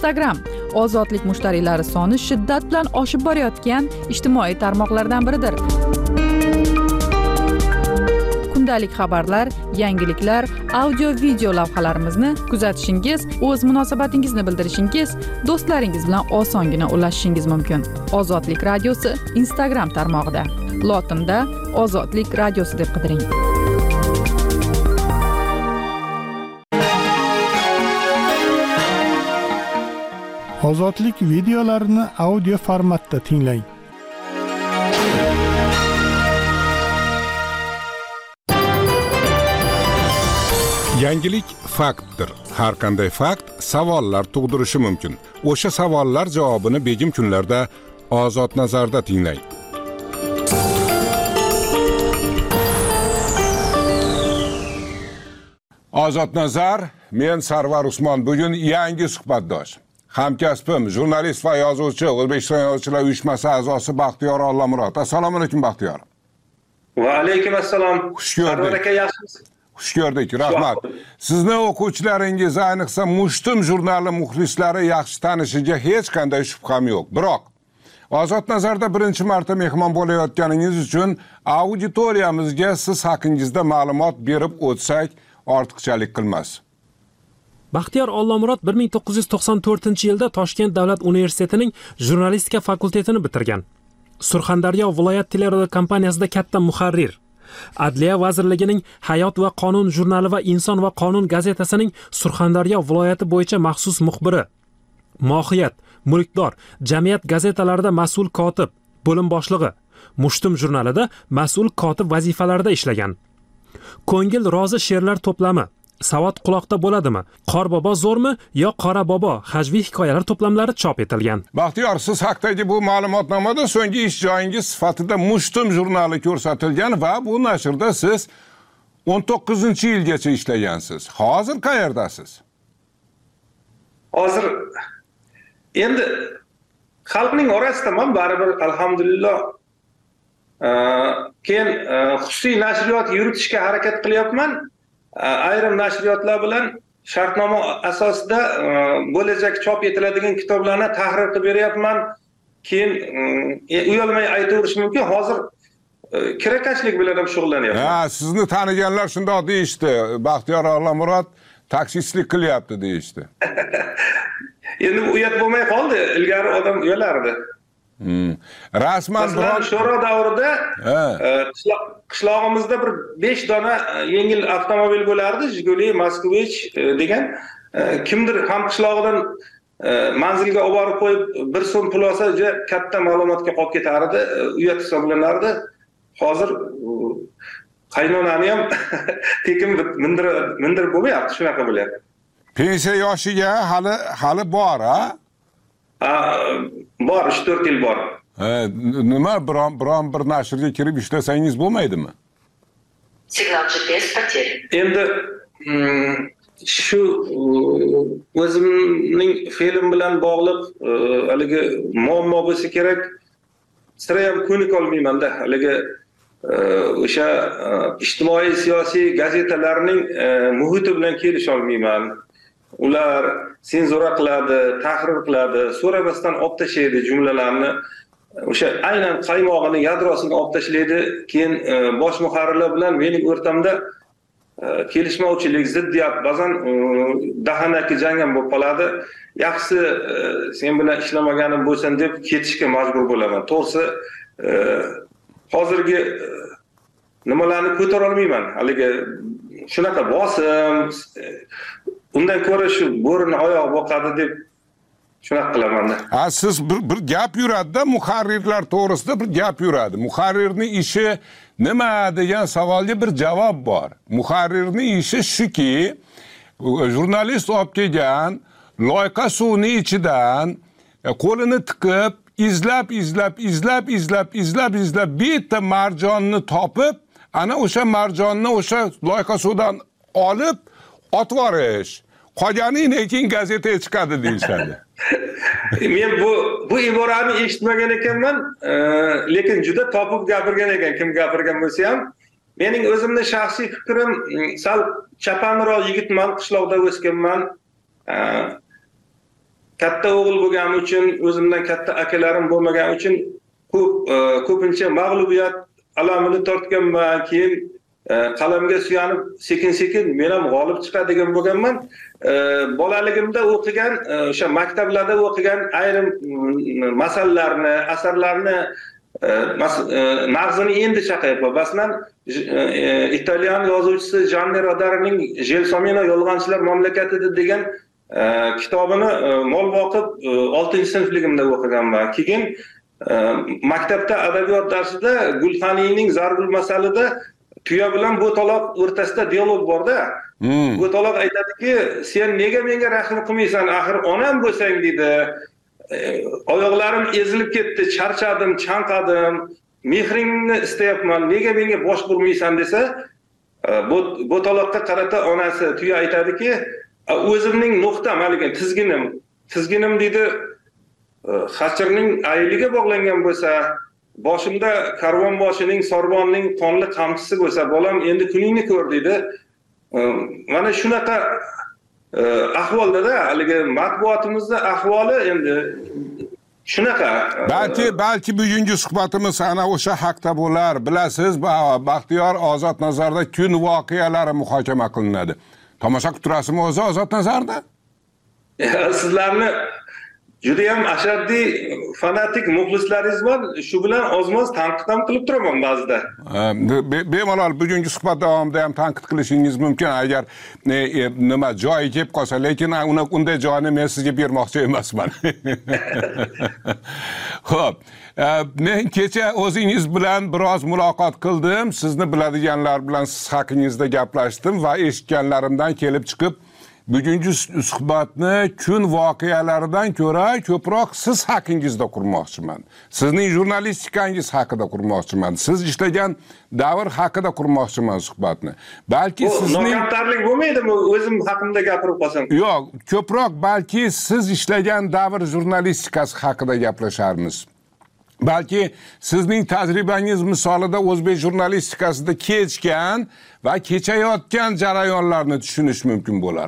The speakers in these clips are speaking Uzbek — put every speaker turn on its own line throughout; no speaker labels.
Instagram ozodlik mushtariylari soni shiddat bilan oshib borayotgan ijtimoiy tarmoqlardan biridir. Kundalik xabarlar, yangiliklar, audio-video lavhalarimizni kuzatishingiz, o'z munosabatingizni bildirishingiz, do'stlaringiz bilan osongina ulashishingiz mumkin. Ozodlik radiosi Instagram tarmog'ida. Lotinda Ozodlik radiosi deb qidiring.
Ozodlik videolarini audio formatda tinglang.
Yangilik faktdir. Har qanday fakt savollar tug'dirishi mumkin. O'sha savollar javobini begim kunlarda Ozod nazarda tinglang. Ozod nazar, men Sarvar Usmon. Bugun yangi suhbatdosh. Hamkasbim, jurnalist va yozuvchi, O'zbekiston Yozuvchilar Uyushmasi a'zosi Baxtiyor Ollamurod. Assalomu alaykum Baxtiyor.
Va alaykum assalom.
Xush ko'rdik.
Yaxshimisiz?
Xush ko'rdik, rahmat. Sizni o'quvchilaringiz, ayniqsa Mushtum jurnali muxlislari yaxshi tanishiga hech qanday shubham yo'q. Biroq Ozod nazarda birinchi marta mehmon bo'layotganingiz uchun auditoriyamizga siz haqingizda ma'lumot berib o'tsak ortiqchalik qilmas.
Baxtiyor Ollamurod 1994-yilda Toshkent davlat universitetining jurnalistika fakultetini bitirgan. Surxondaryo viloyat teleradio kompaniyasida katta muharrir. Adliya vazirligining Hayot va qonun jurnali va Inson va qonun gazetasining Surxondaryo viloyati bo'yicha maxsus muxbiri. Mohiyat, mulkdor, jamiyat gazetalarida mas'ul kotib, bo'lim boshlig'i. Mushtum jurnalida mas'ul kotib vazifalarida ishlagan. Ko'ngil rozi she'rlar to'plami. Savod quloqda bo'ladimi? Qorbobo zo'rmi yo Qora bobo hajviy hikoyalar to'plamlari chop etilgan.
Baxtiyor, siz haqdagi bu ma'lumotnomada so'nggi ish joyingiz sifatida Mushtum jurnali ko'rsatilgan va bu nashrda siz 19-yilgacha ishlagansiz. Hozir qayerdasiz?
Hozir endi xalqning orasidaman, baribir alhamdulillah. Keyin xususiy nashriyot yuritishga harakat qilyapman. Ayrim nashriyotlar bilan shartnoma asosida bo'lajak chop etiladigan kitoblarni tahrir qilib beryapman. Keyin uyalmay aytaverish mumkin, hozir kirakashlik bilan ham shug'ullanyapman.
Ha, sizni taniganlar shundoq deyishdi. Baxtiyor Ollamurod taksistlik qilyapti deyishdi.
Endi bu uyat bo'lmay qoldi. Ilgari odam uyalardi.
Rasman
sho'ro davrida qishlog'imizda bir 5 dona yengil avtomobil bo'lardi, Jiguli, Moskvich degan. Kimdir ham qishlog'idan manzilga olib borib qo'yib 1 so'm pul olsa, juda katta ma'lumotga qolib ketardi, uyat hisoblanardi. Hozir qaynonani ham tekin mindirib bo'lmayapti, shunaqa bo'lyapti.
Pensiya yoshiga hali bor, ha?
Bor, 3-4 yil bor.
Nima biron bir nashrga kirib ishlasangiz bo'lmaydimi?
Signal GPS потерян.
Endi shu o'zimning film bilan bog'liq haligi muammo bo'lsa kerak, sira ham ko'nik olmayman-da. Haligi o'sha ijtimoiy siyosiy gazetalarning muhiti bilan kelisha olmayman. Ular senzura qiladi, tahrir qiladi, so'ramasdan olib tashlaydi jumlalarni. O'sha aynan qaymog'ini, yadrosini olib tashlaydi. Keyin bosh muharrirlar bilan mening o'rtamda kelishmovchilik, ziddiyat, ba'zan dahanaki jang ham bo'lib qoladi. Yaxshisi sen bilan ishlamaгаnim bo'lsin deb ketishga majbur bo'laman. To'g'risi hozirgi nimalarni ko'tara olmayman. Haligi shunaqa bosim, undan ko'ra shu bo'rini oyoq boqadi deb shunaqa qilaman-da.
Siz bir gap yuradi-da, muharrirlar to'g'risida bir gap yuradi. Muharrirning ishi nima degan savolga bir javob bor. Muharrirning ishi shuki, jurnalist olib kelgan loyqa suvning ichidan qo'lini tiqib, izlab bitta marjonni topib, ana o'sha marjonni o'sha loyqa suvdan olib otvorish. Qolganidan keyin gazetaga chiqadi deyishadi.
Men bu iborani eshitmagan ekanman, lekin juda topib gapirgan ekan, kim gapirgan bo'lsa ham. Mening o'zimning shaxsiy fikrim, sal chapanroq yigitman, qishloqda o'sganman. katta o'g'il bo'lganim uchun, o'zimdan katta akalarim bo'lmagani uchun ko'pincha mag'lubiyat alamini tortganman. Keyin qalamga suyanib sekin-sekin men ham g'olib chiqadigan bo'lganman. Bolaligimda o'qigan, o'sha maktablarda o'qigan ayrim masalalarni, asarlarni mag'zini endi chaqayapman. Masalan, italyan yozuvchisi Gianni Rodarining Gelsomino yolg'onchilar mamlakatida degan kitobini mol boqib 6-sinfligimda o'qiganman. Keyin maktabda adabiyot darsida Gulxaniyning Zarbul masalida tuya bilan bo'taloq o'rtasida dialog bor-da. Bo'taloq aytadiki, "Sen nega menga rahm qilmaysan? Axir onam bo'lsang" dedi. Oyoqlarim ezilib ketdi, charchadim, chanqadim. Mehringni istayapman. Nega menga bosh burmaysan desa, bo'taloqqa qarata onasi tuya aytadiki, "O'zimning nuqtam, haligi tizginim dedi, xachirning ayliga bog'langan bo'lsa, boshimda karvonboshining sorbonning qonli qamchisi bo'lsa, bolam endi kuningni ko'r" dedi. Mana shunaqa ahvolda haligi matbuotimizda ahvoli endi shunaqa.
Balki bugungi suhbatimiz ana o'sha haqda bo'lar. Bilasiz, Baxtiyor Ozod Nazarda kun voqealari muhokama qilinadi. Tomosha qilib turasizmi o'zi Ozod Nazarda?
Sizlarni juda ham ashaddiy fanatik muxlislaringiz bor. Shu bilan ozmoz tanqid ham qilib turaman ba'zida.
Bemalol bugungi suhbat davomida ham tanqid qilishingiz mumkin agar nima joyi kelib qolsa, lekin unday joyni men sizga bermoqchi emasman. Xo'p, men kecha o'zingiz bilan biroz muloqot qildim. Sizni biladiganlar bilan siz haqingizda gaplashdim va eshitganlarimdan kelib chiqib bugungi suhbatni kun voqealaridan ko'ra ko'proq siz haqingizda qurmoqchiman. Sizning jurnalistikangiz haqida qurmoqchiman. Siz ishlagan davr haqida qurmoqchiman suhbatni. Balki sizning
nokamtarlik bo'lmaydimi o'zim haqimda gapirib qolsam?
Yo'q, ko'proq balki siz ishlagan davr jurnalistikasi haqida gaplasharmiz. Balki sizning tajribangiz misolida o'zbek jurnalistikasida kechgan va kechayotgan jarayonlarni tushunish mumkin bo'lar.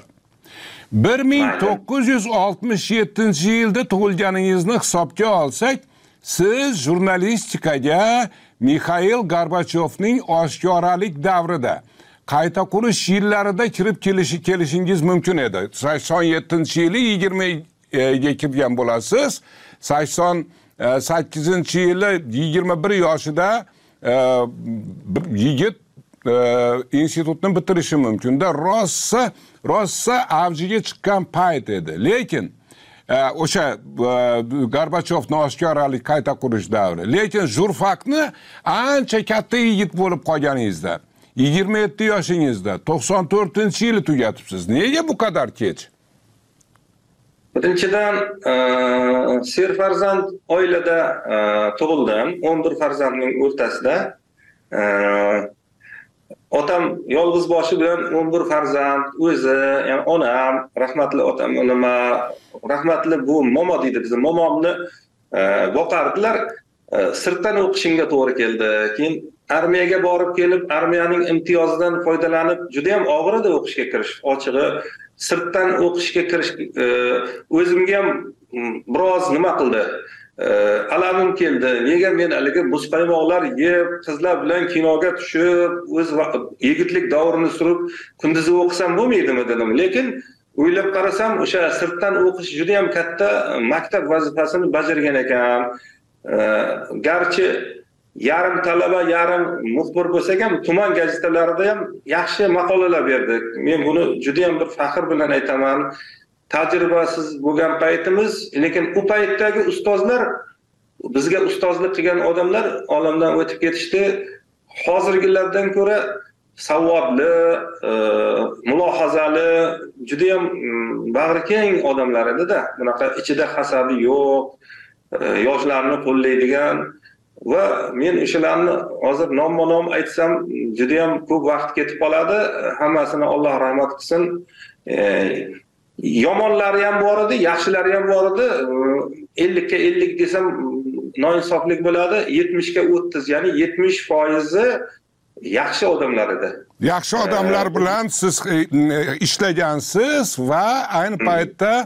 1967-yilda tug'ilganingizni hisobga olsak, siz jurnalistikaga Mikhail Gorbachyovning oshkoralik davrida qayta qurish yillarida kirib kelishingiz mumkin edi. 87-yili 20ga kirgan bo'lasiz. 88-yili 21 yoshida yigit institutni bitirishi mumkin-da. Rossa avjiga chiqqan payt edi. Lekin o'sha Gorbachyovning oshkoralik qayta qurish davri. Lekin jurfaqni ancha katta yigit bo'lib qolganingizda, 27 yoshingizda 94-yili tugatibsiz. Nega bu qadar kech?
Birinchidan, serfarzand oilada tug'ildim, 11 farzandning o'rtasida. Otam yolg'iz boshi bilan 11 farzand, o'zi, ya'ni onam, rahmatli otam, rahmatli bu momo deydi, bizni momomni boqardilar. Sirtdan o'qishimga to'g'ri keldi. Keyin armiyaga borib kelib, armiyaning imtiyozidan foydalanib, juda ham og'ir edi o'qishga kirish. Ochig'i, sirtdan o'qishga kirish o'zimga ham biroz nima qildi? Alamim keldi. Nega men haligi muzqaymoqlar yeb, qizlar bilan kinoga tushib, o'z yigitlik davrini surib, kunduzi o'qisam bo'lmaydimi dedim. Lekin o'ylab qarasam, o'sha sirtdan o'qish juda ham katta maktab vazifasini bajargan ekan. Garchi yarim talaba, yarim muxbir bo'lsak ham, tuman gazetalarida ham yaxshi maqolalar berdik. Men buni juda ham bir faxr bilan aytaman. Tajribasiz bo'lgan paytimiz, lekin u paytdagi ustozlar, bizga ustozlik qilgan odamlar olamdan o'tib ketishdi. Hozirgilardan ko'ra savodli, mulohazali, juda ham bag'rikeng odamlar edi-da. Bunaqa ichida hasadi yo'q, yoshlarni qo'llaydigan va men o'shalarni hozir nomma-nom aytsam juda ham ko'p vaqt ketib qoladi. Hammasini Alloh rahmat qilsin. Yomonlari ham bor edi, yaxshilari ham bor edi. 50 ga 50 desam noinsoflik bo'ladi. 70 ga 30, ya'ni 70% yaxshi odamlar edi.
Yaxshi odamlar bilan siz ishlagansiz va ayni paytda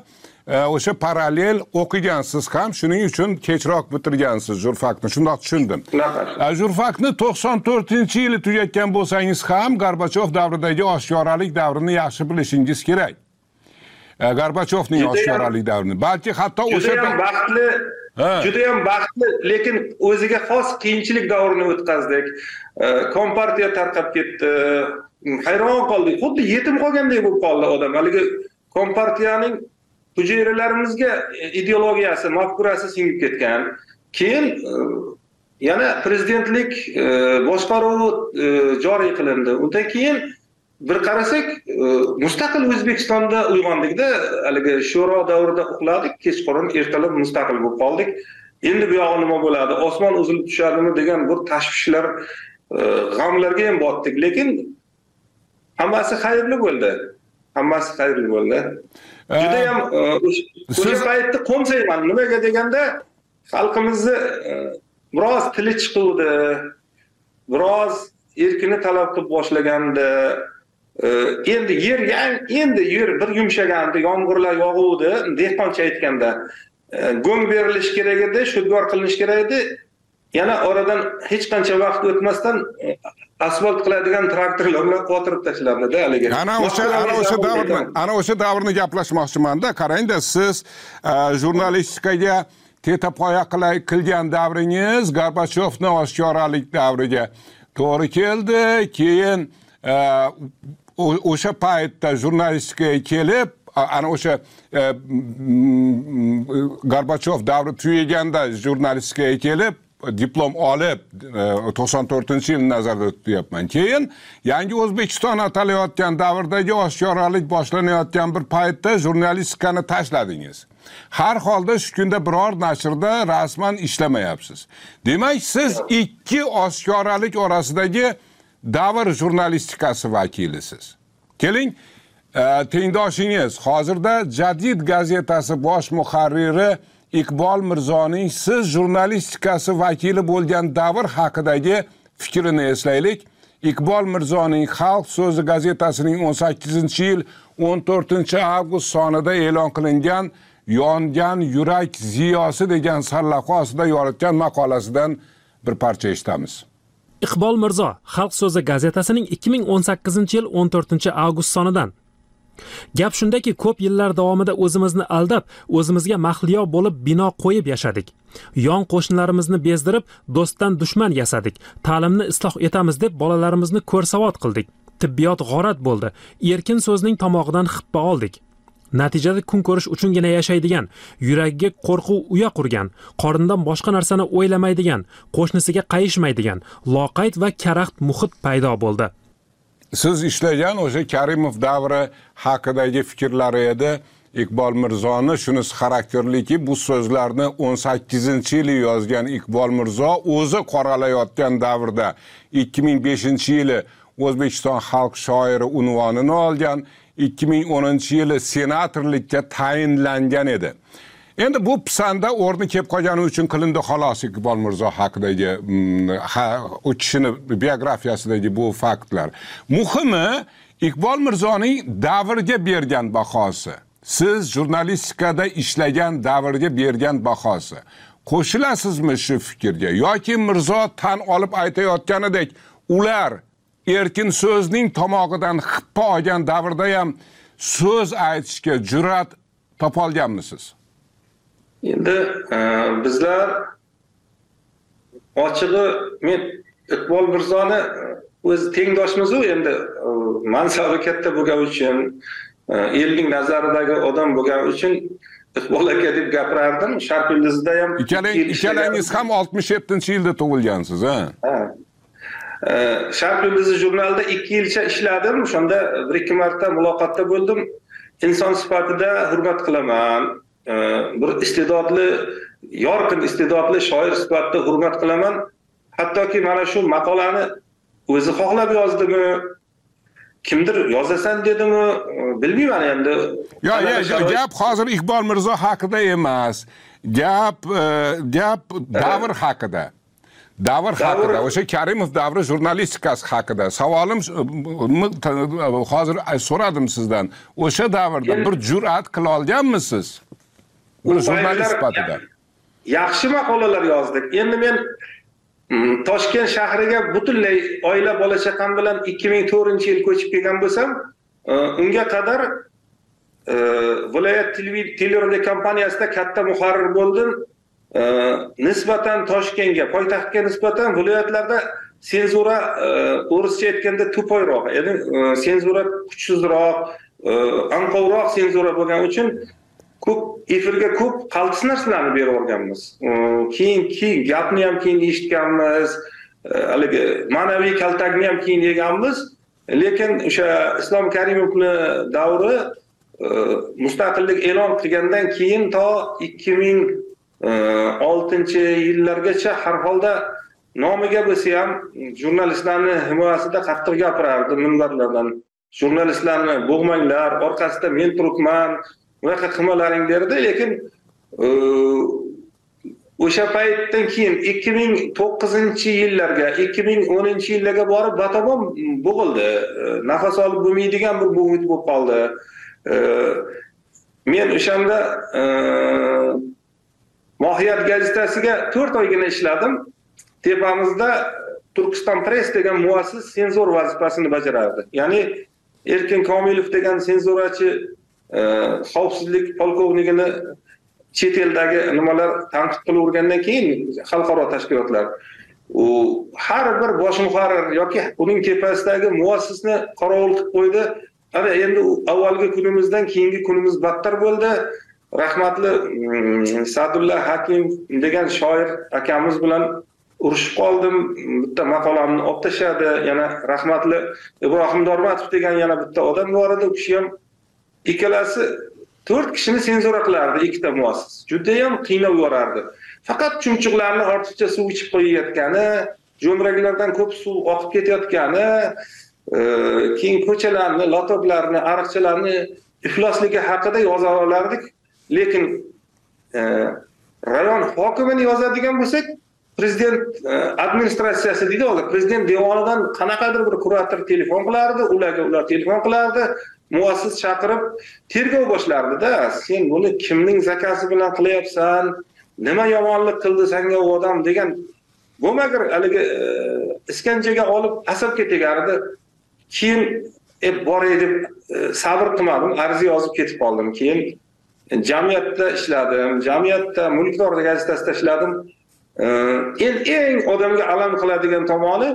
o'sha parallel o'qigansiz ham, shuning uchun kechroq bitirgansiz jurfakni, shundoq tushundim. Jurfakni 94-yili tugatgan bo'lsangiz ham Gorbachov davridagi oshkoralik davrini yaxshi bilishingiz kerak. Gorbachovning oshkoralik davrini. Balki hatto o'sha
juda ham baxtli, lekin o'ziga xos qiyinchilik davrini o'tkazdik. Kompartiya tarqab ketdi. Hayron qoldik. Xuddi yetim qolgandek bo'lib qoldi odam. Haligi kompartiyaning hujayralarimizga ideologiyasi, mafkurasi singib ketgan. Keyin yana prezidentlik boshqaruvi joriy qilindi. Undan keyin bir qarasak, mustaqil O'zbekistonda uyg'ondikda, haligi sho'ro davrida uxladik, kechqurun ertalab mustaqil bo'lib qoldik. Endi bu yog'i nima bo'ladi? Osmon uzilib tushadimi degan bir tashvishlar, g'amlarga ham botdik, lekin hammasi xayrli bo'ldi. Hammasi xayrli bo'ldi. Juda ham o'sha paytda qo'msayman. Nimaga deganda, xalqimizni biroz tili chiquvdi, biroz erkini talab qilib boshlaganda, endi yer bir yumshaganda, yomg'irlar yog'uvdi, dehqoncha aytganda, go'ng berilish kerak edi, shudgor qilinish kerak edi. Yana oradan hech qancha vaqt o'tmasdan asfalt qiladigan traktorlarni qotirib tashlandi-da haligi.
Ana o'sha davrni gaplashmoqchiman-da. Qarang-da, siz jurnalistikaga tetapoya qilgan davringiz Gorbachovning oshkoralik davriga to'g'ri keldi. Keyin o'sha paytda jurnalistikaga kelib, ana o'sha Gorbachov davri tugaganda jurnalistikaga kelib, diplom olib 94-yilni nazarda tutyapman. Keyin yangi O'zbekiston atalayotgan davrdagi oshkoralik boshlanayotgan bir paytda jurnalistikani tashladingiz. Har holda shu kunda biror nashrda rasman ishlamayapsiz. Demak, siz ikki oshkoralik orasidagi davr jurnalistikasi vakilisiz. Keling, tengdoshingiz hozirda Jadid gazetasi bosh muharriri Iqbol Mirzoning siz jurnalistikasi vakili bo'lgan davr haqidagi fikrini eslaylik. Iqbol Mirzoning Xalq so'zi gazetasining 18-yil 14-avgust sonida e'lon qilingan Yongan yurak ziyosi degan sarlavha ostida yoritgan maqolasidan bir parcha eshitamiz.
Iqbol Mirzo Xalq so'zi gazetasining 2018-yil 14-avgust sonidan. Gap shundaki, ko'p yillar davomida o'zimizni aldab, o'zimizga mahliyo bo'lib bino qo'yib yashadik. Yon qo'shnilarimizni bezdirib, do'stdan dushman yasadik. Ta'limni isloh etamiz deb bolalarimizni ko'rsavod qildik. Tibbiyot g'orat bo'ldi. Erkin so'zning tomog'idan xippa oldik. Natijada kun ko'rish uchungina yashaydigan, yuragiga qo'rquv uya qurgan, qorindan boshqa narsani o'ylamaydigan, qo'shnisiga qayishmaydigan, loqayd va karaxt muhit paydo bo'ldi.
Siz ishlagan o'sha Karimov davri haqidagi fikrlari edi. Iqbol Mirzoni shunisi xarakterliki, bu so'zlarni 18-yili yozgan Iqbol Mirzo o'zi qoralayotgan davrda 2005-yili O'zbekiston xalq shoiri unvonini olgan, 2010-yili senatorlikka tayinlangan edi. Endi bu pisanda o'rni kelib qolgani uchun qilindi xolos Iqbol Mirzo haqidagi u kishini biografiyasidagi bu faktlar. Muhimi Iqbol Mirzoning davrga bergan bahosi, siz jurnalistikada ishlagan davrga bergan bahosi. Qo'shilasizmi shu fikrga yoki Mirzo tan olib aytayotganidek, ular erkin so'zning tomog'idan xippa olgan davrda ham so'z aytishga jur'at topolganmisiz?
Endi bizlar ochig'i, men Iqbol Mirzoni o'z tengdoshimiz-u, endi mansabi katta bo'lgani uchun, elning nazaridagi odam bo'lgani uchun Iqbol aka deb gapirardim. Sharq yulduzida ham
ikkalangiz ham 67-yilda tug'ilgansiz, ha?
Sharq yulduzi jurnalida 2 yilcha ishladim. Shunda 1-2 marta muloqotda bo'ldim. Inson sifatida hurmat qilaman. Bir iste'dodli, yorqin iste'dodli shoir sifatida hurmat qilaman. Hattoki mana shu maqolani o'zi xohlab yozdimi, kimdir yozasan dedimi, bilmayman endi.
Gap hozir Iqbol Mirzo haqida emas. Gap davr haqida. Davr haqida, o'sha Karimov davri jurnalistikasi haqida. Savolim hozir so'radim sizdan. O'sha davrda bir jur'at qila olganmisiz? Buni jurnalist sifatida
yaxshi maqolalar yozdik. Endi men Toshkent shahriga butunlay oila bola chaqam bilan 2004-yil ko'chib kelgan bo'lsam, unga qadar viloyat televideniya kompaniyasida katta muharrir bo'ldim. Nisbatan Toshkentga, poytaxtga nisbatan viloyatlarda senzura o'rischa aytganda to'poyroq, ya'ni senzura kuchsizroq, anqovroq senzura bo'lgani uchun ko'p efirga ko'p qaltis narsalarni berib o'rganmiz. Keyin gapni ham keyin eshitganmiz, haligi ma'naviy kaltakni ham keyin yeganmiz. Lekin o'sha Islom Karimovning davri mustaqillik e'lon qilgandan keyin to 2006-yillargacha har holda nomiga bo'lsa ham jurnalistlarni himoyasida qattiq gapirardi minbarlardan. Jurnalistlarni bo'g'manglar, orqasida men turibman, bunaqa qilmalaring derdi. Lekin o'sha paytdan keyin 2009-yillarga, 2010-yillarga borib batamom bo'g'ildi. Nafas olib bo'lmaydigan bir muhit bo'lib qoldi. Men o'shanda Mohiyat gazetasiga 4 oygina ishladim. Tepamizda Turkiston Press degan muassis senzor vazifasini bajarardi. Ya'ni Erkin Komilov degan senzurachi xavfsizlik polkovnigini chet eldagi nimalar tanqid qilib o'rgandan keyin xalqaro tashkilotlar har bir bosh muharrir yoki uning tepasidagi muassisni qorovul qilib qo'ydi. Ana endi avvalgi kunimizdan keyingi kunimiz battar bo'ldi. Rahmatli Sadulla Hakim degan shoir akamiz bilan urushib qoldim. Bitta maqolamni olib tashladi. Yana rahmatli Ibrohim Dormatov degan yana bitta odam bor edi. U kishi ham ikkalasi 4 kishini senzura qilardi, ikkita muassis. Juda ham qiynab yuborardi. Faqat chumchuqlarni ortiqcha suv ichib qo'yayotgani, jo'mraklardan ko'p suv oqib ketayotgani, keyin ko'chalarni, lotoklarni, ariqchalarni iflosligi haqida yoza olardik. Lekin rayon hokimini yozadigan bo'lsak, prezident administratsiyasi deydi, prezident devonidan qanaqadir bir kurator telefon qilardi, ular telefon qilardi, muassis chaqirib tergov boshlardi-da. Sen buni kimning zakasi bilan qilyapsan? Nima yomonlik qildi senga u odam degan bo'lmagir haligi iskanjaga olib asabga tegardi. Keyin boray deb sabr qilmadim, arz yozib ketib qoldim. Keyin jamiyatda ishladim, jamiyatda Mulkdor gazetasida ishladim. Eng odamga alam qiladigan tomoni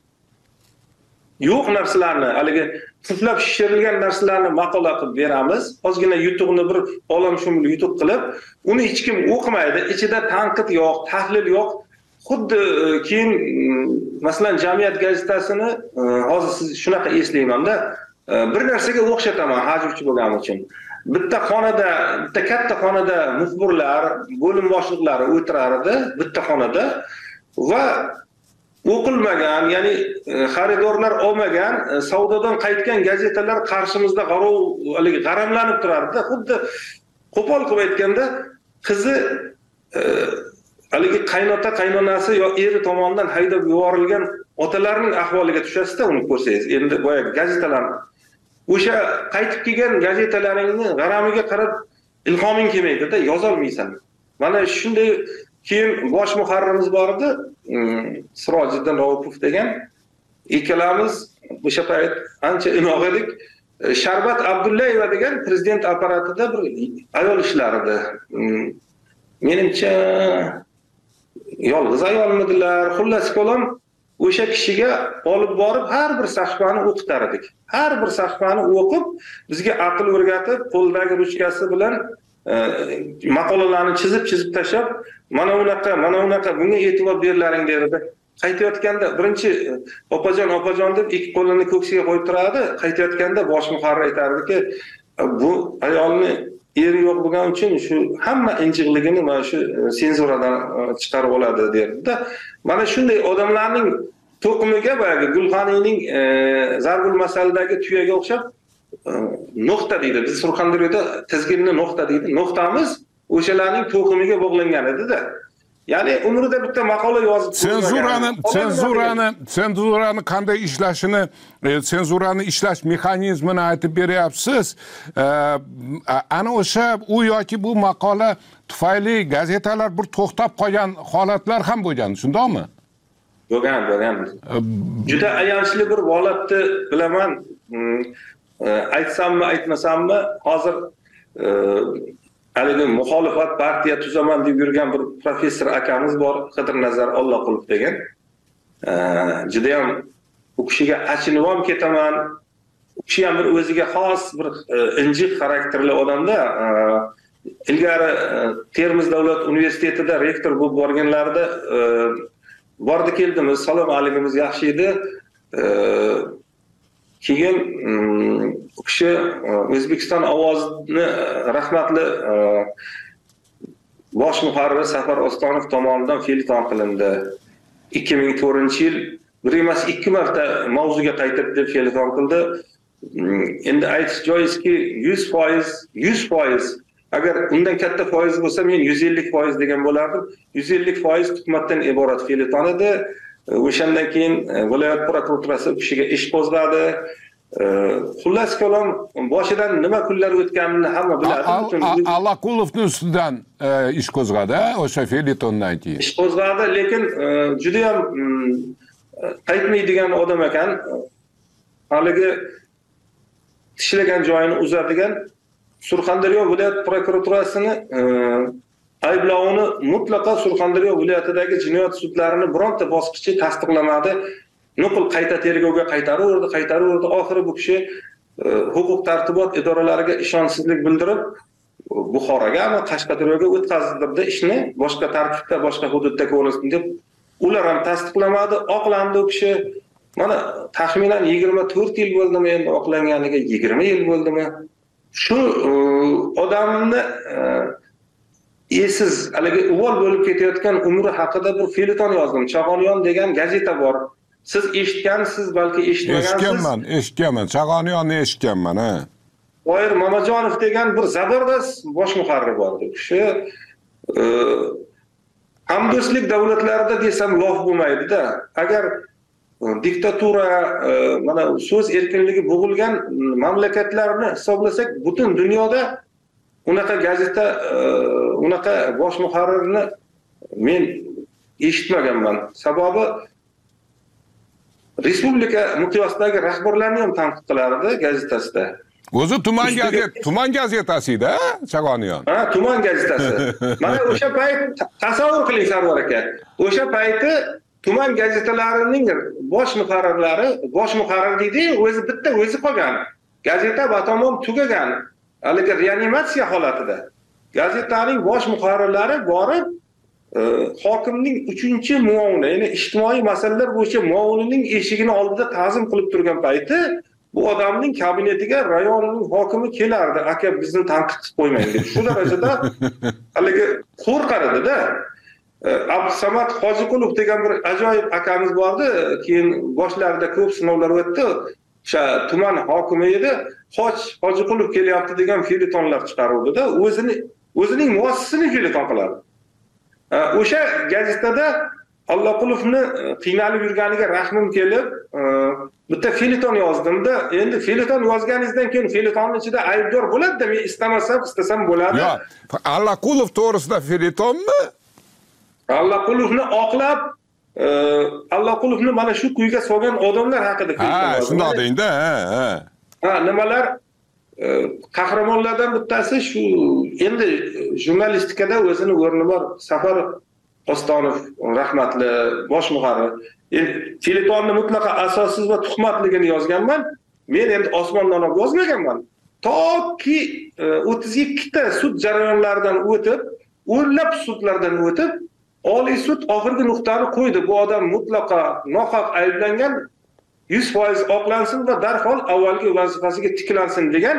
yo'q narsalarni, haligi puflab shishirilgan narsalarni maqola qilib beramiz. Ozgina yutuqni bir olamshumul yutuq qilib, uni hech kim o'qimaydi. Ichida tanqid yo'q, tahlil yo'q. Xuddi keyin masalan jamiyat gazetasini hozir siz shunaqa eslayman-da, bir narsaga o'xshataman hajvchi bo'lganim uchun. Bitta katta xonada muxbirlar, bo'lim boshliqlari o'tirardi, bitta xonada va o'qilmagan, ya'ni xaridorlar olmagan, savdodan qaytgan gazetalar qarshimizda g'aramlanib turardi. Xuddi qo'pol qilib aytganda, qizi haligi qaynonasi yo eri tomonidan haydab yuborilgan otalarning ahvoliga tushasizda uni ko'rsangiz. Endi boya gazetalarni o'sha qaytib kelgan gazetalaringni g'aramiga qarab ilhoming kelmaydi-da, yoza olmaysan. Mana shunday. Keyin bosh muharririmiz bor edi, Sirojiddin Raufov degan. Ikkalamiz o'sha payt ancha inoq edik. Sharbat Abdullayeva degan prezident apparatida bir ayol ishlardi. Menimcha yolg'iz ayolmidilar, xullas kalom o'sha kishiga olib borib har bir sahifani o'qitar edik. Har bir sahifani o'qib, bizga aql o'rgatib, qo'ldagi ruchkasi bilan maqolalarni chizib tashlab, mana unaqa, bunga e'tibor berlaring derdi. Qaytayotganda birinchi opajon deb ikki qo'lini ko'ksiga qo'yib turadi. Qaytayotganda bosh muharrir aytardiki, bu ayolni eri yo'q bo'lgani uchun shu hamma injiqligini mana shu senzuradan chiqarib oladi derdi-da. Mana shunday odamlarning to'qimiga boyagi Gulxoniyning Zarbul masaladagi tuyaga o'xshab nuqta deydi. Biz Surxondaryoda tizginni nuqta deydi. Nuqtamiz o'shalarning to'qimiga bog'langan edi-da. Ya'ni umrida bitta maqola yozib
senzurani qanday ishlashini, senzurani ishlash mexanizmini aytib beryapsiz. Ana o'sha u yoki bu maqola tufayli gazetalar bir to'xtab qolgan holatlar ham bo'lgan, shundaymi?
Bo'lgan. Juda ayanchli bir holatni bilaman. Aytsammi, aytmasammi, hozir haligi muxolifat partiya tuzaman deb yurgan bir professor akamiz bor, Qidirnazar Alloqulov degan. Juda ham u kishiga achinib ham ketaman. U kishi ham bir o'ziga xos bir injiq xarakterli odamda. Ilgari Termiz davlat universitetida rektor bo'lib borganlarida bordi keldimiz, salom aligimiz yaxshi edi. Keyin u kishi O'zbekiston ovozini rahmatli bosh muharrir Safar Ostonov tomonidan felton qilindi. 2004-yil bir emas 2 marta mavzuga qaytib deb felton qildi. Endi aytish joizki 100% agar undan katta foiz bo'lsa men 150% degan bo'lardim. 150% tuhmatdan iborat felton edi. O'shandan keyin viloyat prokuraturasi u kishiga ish qo'zg'adi. Xullas kalom boshidan nima kunlar o'tganini hamma biladi.
Allaqulovning ustidan ish qo'zg'adi, o'sha felitondan keyin.
Ish qo'zg'adi, lekin juda ham qaytmaydigan odam ekan. Haligi tishlagan joyini uzadigan Surxondaryo viloyat prokuraturasini ayblovini mutlaqo Surxondaryo viloyatidagi jinoyat sudlarini bironta bosqichi tasdiqlamadi. Nuqul qayta tergovga qaytaraverdi. Oxiri bu kishi huquq tartibot idoralariga ishonchsizlik bildirib Buxoroga, Qashqadaryoga o'tkazdirdi ishni, boshqa tartibda, boshqa hududda ko'rilsin deb. Ular ham tasdiqlamadi, oqlandi u kishi. Mana taxminan 24 yil bo'ldimi endi oqlanganiga, 20 yil bo'ldimi? Shu odamni esiz, haligi uvol bo'lib ketayotgan umri haqida bir felton yozdim. Chag'oniyon degan gazeta bor. Siz eshitgansiz, balki eshitmagansiz.
Eshitganman. Chag'oniyonni eshitganman, ha.
Boyir Mamajonov degan bir zabardast bosh muharrir bor edi. Kishi hamdo'stlik davlatlarida desam lof bo'lmaydi-da. Agar diktatura, mana so'z erkinligi bo'g'ilgan mamlakatlarni hisoblasak, butun dunyoda unaqa gazeta, unaqa bosh muharrirni men eshitmaganman. Sababi respublika miqyosidagi rahbarlarni ham tanqid qilardi gazetasida.
O'zi tuman gazetasi-da, Chag'oniyon.
Ha, tuman gazetasi. Mana o'sha payt tasavvur qiling Sarvar aka. O'sha payti tuman gazetalarining bosh muharrir deydi, o'zi bitta o'zi qolgan. Gazeta batamom tugagan. Haligi reanimatsiya holatida. Gazetaning bosh muharrirlari borib hokimning 3-muavini, ya'ni ijtimoiy masalalar bo'yicha muavinining eshigini oldida ta'zim qilib turgan payti bu odamning kabinetiga rayonning hokimi kelardi. Aka, bizni tanqid qilib qo'ymang deb. Shu darajada haligi qo'rqar edi-da. Abdusamad Hojiqulov degan bir ajoyib akamiz bordi. Keyin boshlarida ko'p sinovlar o'tdi. O'sha tuman hokimi edi. Hojiqulov kelyapti degan feltonlar chiqaruvdi-da. O'zining muassisini felton qiladi. O'sha gazetada Alloqulovni qiynalib yurganiga rahmim kelib, bitta felton yozdim-da. Endi felton yozganingizdan keyin feltonning ichida aybdor bo'ladi-da, men istasam bo'ladi.
Yo'q, Allaqulov to'g'risida feltonmi?
Alloqulovni oqlab, Alloqulovni mana shu kuyga solgan odamlar haqida felton yozdim.
Ha, shunday deydi,
ha. Nimalar? Qahramonlardan bittasi shu, endi jurnalistikada o'zini o'rni bor. Safar Ostonov rahmatli bosh muharrir. Feltonni mutlaqo asossiz va tuhmatligini yozganman. Men endi osmondan olib yozmaganman. Toki 32 ta sud jarayonlaridan o'tib, o'nlab sudlardan o'tib, Oliy sud oxirgi nuqtani qo'ydi. Bu odam mutlaqo nohaq ayblangan, 100% oqlansin va darhol avvalgi vazifasiga tiklansin degan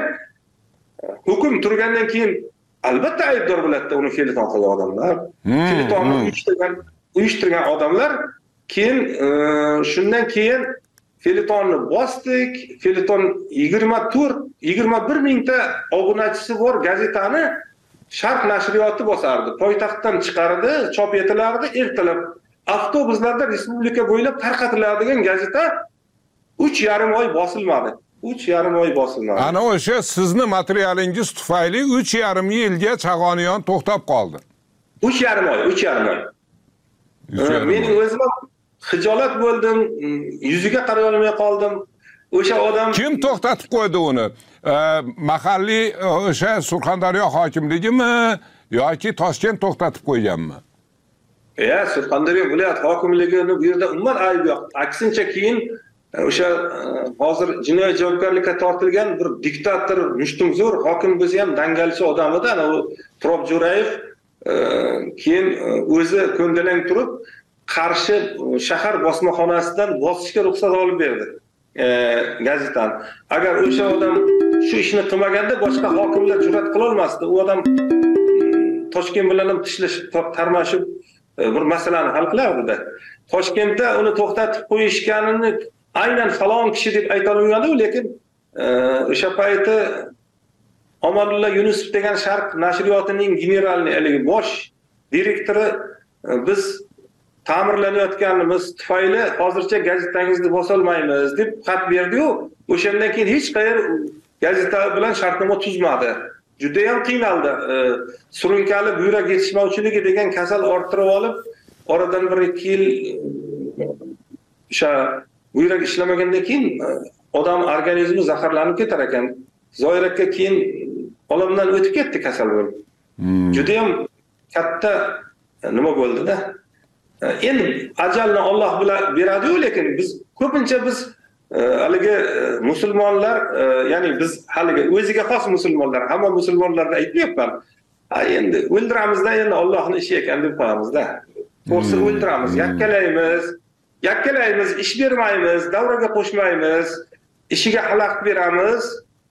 hukm turgandan keyin albatta aybdor bo'ladi uni felton qilgan odamlar. Feltonni uyushtirgan odamlar keyin shundan keyin feltonni bosdik. Felton 21 mingta obunachisi bor gazetani Sharq nashriyoti bosardi. Poytaxtdan chiqardi, chop etilardi, ertalab avtobuslarda respublika bo'ylab tarqatiladigan gazeta 3,5 oy bosilmadi. 3,5 oy bosilmadi.
Ana o'sha sizni materialingiz tufayli 3,5 yilga Chag'oniyon to'xtab qoldi.
3,5 oy. Mening o'zim xijolat bo'ldim, yuziga qaray olmay qoldim. O'sha odam
kim to'xtatib qo'ydi uni? Mahalliy o'sha Surxondaryo hokimligimi yoki Toshkent to'xtatib qo'yganmi?
Surxondaryo viloyat hokimligini bu yerda umuman ayb yo'q. Aksincha keyin o'sha hozir jinoiy javobgarlikka tortilgan bir diktator, mushtumzo'r hokim bo'lsa ham dangalchi odam edi, ana u Turob Jo'rayev keyin o'zi ko'ndalang turib Qarshi shahar bosmaxonasidan bosishga ruxsat olib berdi gazetani. Agar o'sha odam shu ishni qilmaganda boshqa hokimlar jur'at qila olmasdi. U odam Toshkent bilan ham tishlashib, tarmashib bir masalani hal qilardi-da. Toshkentda uni to'xtatib qo'yishganini aynan falon kishi deb ayta olmaydi, lekin o'sha payti Omadulla Yunusov degan Sharq nashriyotining generalni, bosh direktori biz ta'mirlanayotganimiz tufayli hozircha gazetangizni bosolmaymiz deb xat berdi-yu, o'shandan keyin hech qayerda gazeta bilan shartnoma tuzmadi. Juda ham qiynaldi. Surunkali buyrak yetishmovchiligi degan kasal orttirib olib, oradan 1-2 yil o'sha buyrak ishlamagandan keyin odam organizmi zaharlanib ketar ekan. Zoir aka keyin olamdan o'tib ketdi kasal bo'lib. Juda ham katta nima bo'ldi-da. Endi ajalni Alloh bilan beradi-yu, lekin biz ko'pincha haligi musulmonlar, ya'ni biz haligi o'ziga xos musulmonlar, hamma musulmonlarni aytmayapman. Endi o'ldiramizda endi Allohning ishi ekan deb qo'yamiz-da. To'g'risi o'ldiramiz, yakkalaymiz, ish bermaymiz, davraga qo'shmaymiz, ishiga xalaqit beramiz,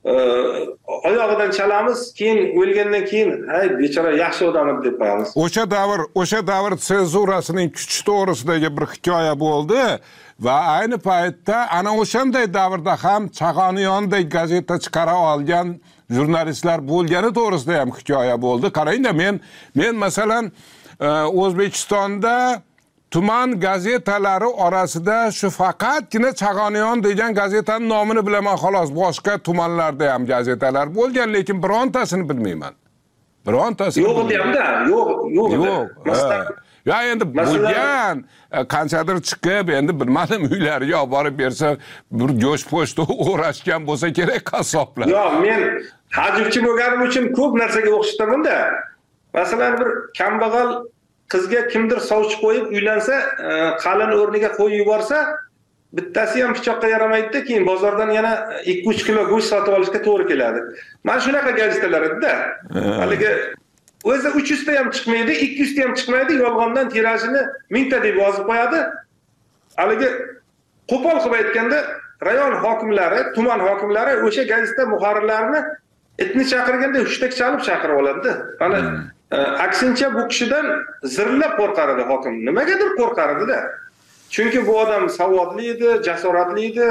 oyog'idan chalamiz, keyin o'lgandan keyin hay bechora yaxshi odam deb qo'yamiz.
O'sha davr senzurasining kuchi to'g'risidagi bir hikoya bo'ldi va ayni paytda ana o'shanday davrda ham Chag'oniyondek gazeta chiqara olgan jurnalistlar bo'lgani to'g'risida ham hikoya bo'ldi. Qarangda, men masalan O'zbekistonda tuman gazetalari orasida shu faqatgina Chag'oniyon degan gazetaning nomini bilaman xolos. Boshqa tumanlarda ham gazetalar bo'lgan, lekin birontasini bilmayman. Birontasini
yo'q deyapti, yo'q.
Ya endi bo'lgan qanchadir chiqib, endi bilmadim uylariga olib borib bersa, bir go'sht po'shti o'rashgan bo'lsa kerak qassoblar.
Yo'q, men hajivchi bo'lganim uchun ko'p narsaga o'xshataman-da. Masalan, bir kambag'al qizga kimdir sovchi qo'yib uylansa, qalin o'rniga qo'yib yuborsa, bittasi ham pichoqqa yaramaydi-da, keyin bozordan yana 2-3 kilo go'sht sotib olishga to'g'ri keladi. Mana shunaqa gazetalar edi-da. Haligi o'zi 300 ta ham chiqmaydi, 200 ta ham chiqmaydi, yolg'ondan tirajini 1000 ta deb yozib qo'yadi. Haligi qo'pol qilib aytganda, rayon hokimlari, tuman hokimlari o'sha gazeta muharrirlarini itni chaqirganda hushtak chalib chaqirib oladi-da. Mana aksincha bu kishidan zirlab qo'rqar edi hokim. Nimagadir qo'rqar edi-da. Chunki bu odam savodli edi, jasoratli edi.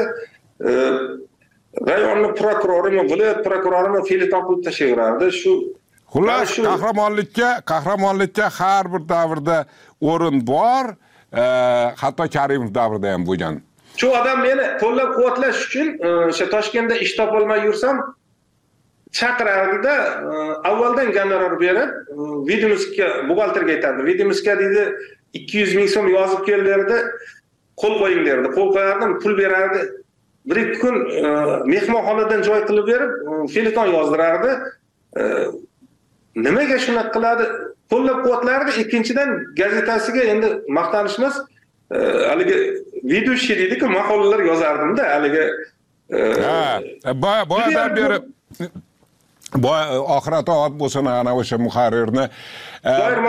Rayonning prokurorimi, viloyat prokurorimi feliton qilib tashlayverardi. Shu
xullas qahramonlikka har bir davrda o'rin bor, hatto Karimov davrida ham bo'lgan.
Shu odam meni qo'llab-quvvatlash uchun o'sha Toshkentda ish topolmay yursam chaqirardi-da, avvaldan gonorar berib, Vidimuska buxgalterga aytadi. Vidimuska deydi 200 ming so'm yozib kel derdi, qo'l qo'ying derdi. Qo'l qo'yardim, pul berardi. 1-2 kun mehmonxonadan joy qilib berib, feliton yozdirardi. Nimaga shunaqa qiladi? Qo'llab-quvvatlardi. Ikkinchidan gazetasiga endi maqtanish emas, haligi vedushi deydi-ku, maqolalar yozardim-da, haligi
boyadan berib oxirat oat bo'lsin ana o'sha muharrirni
Zoir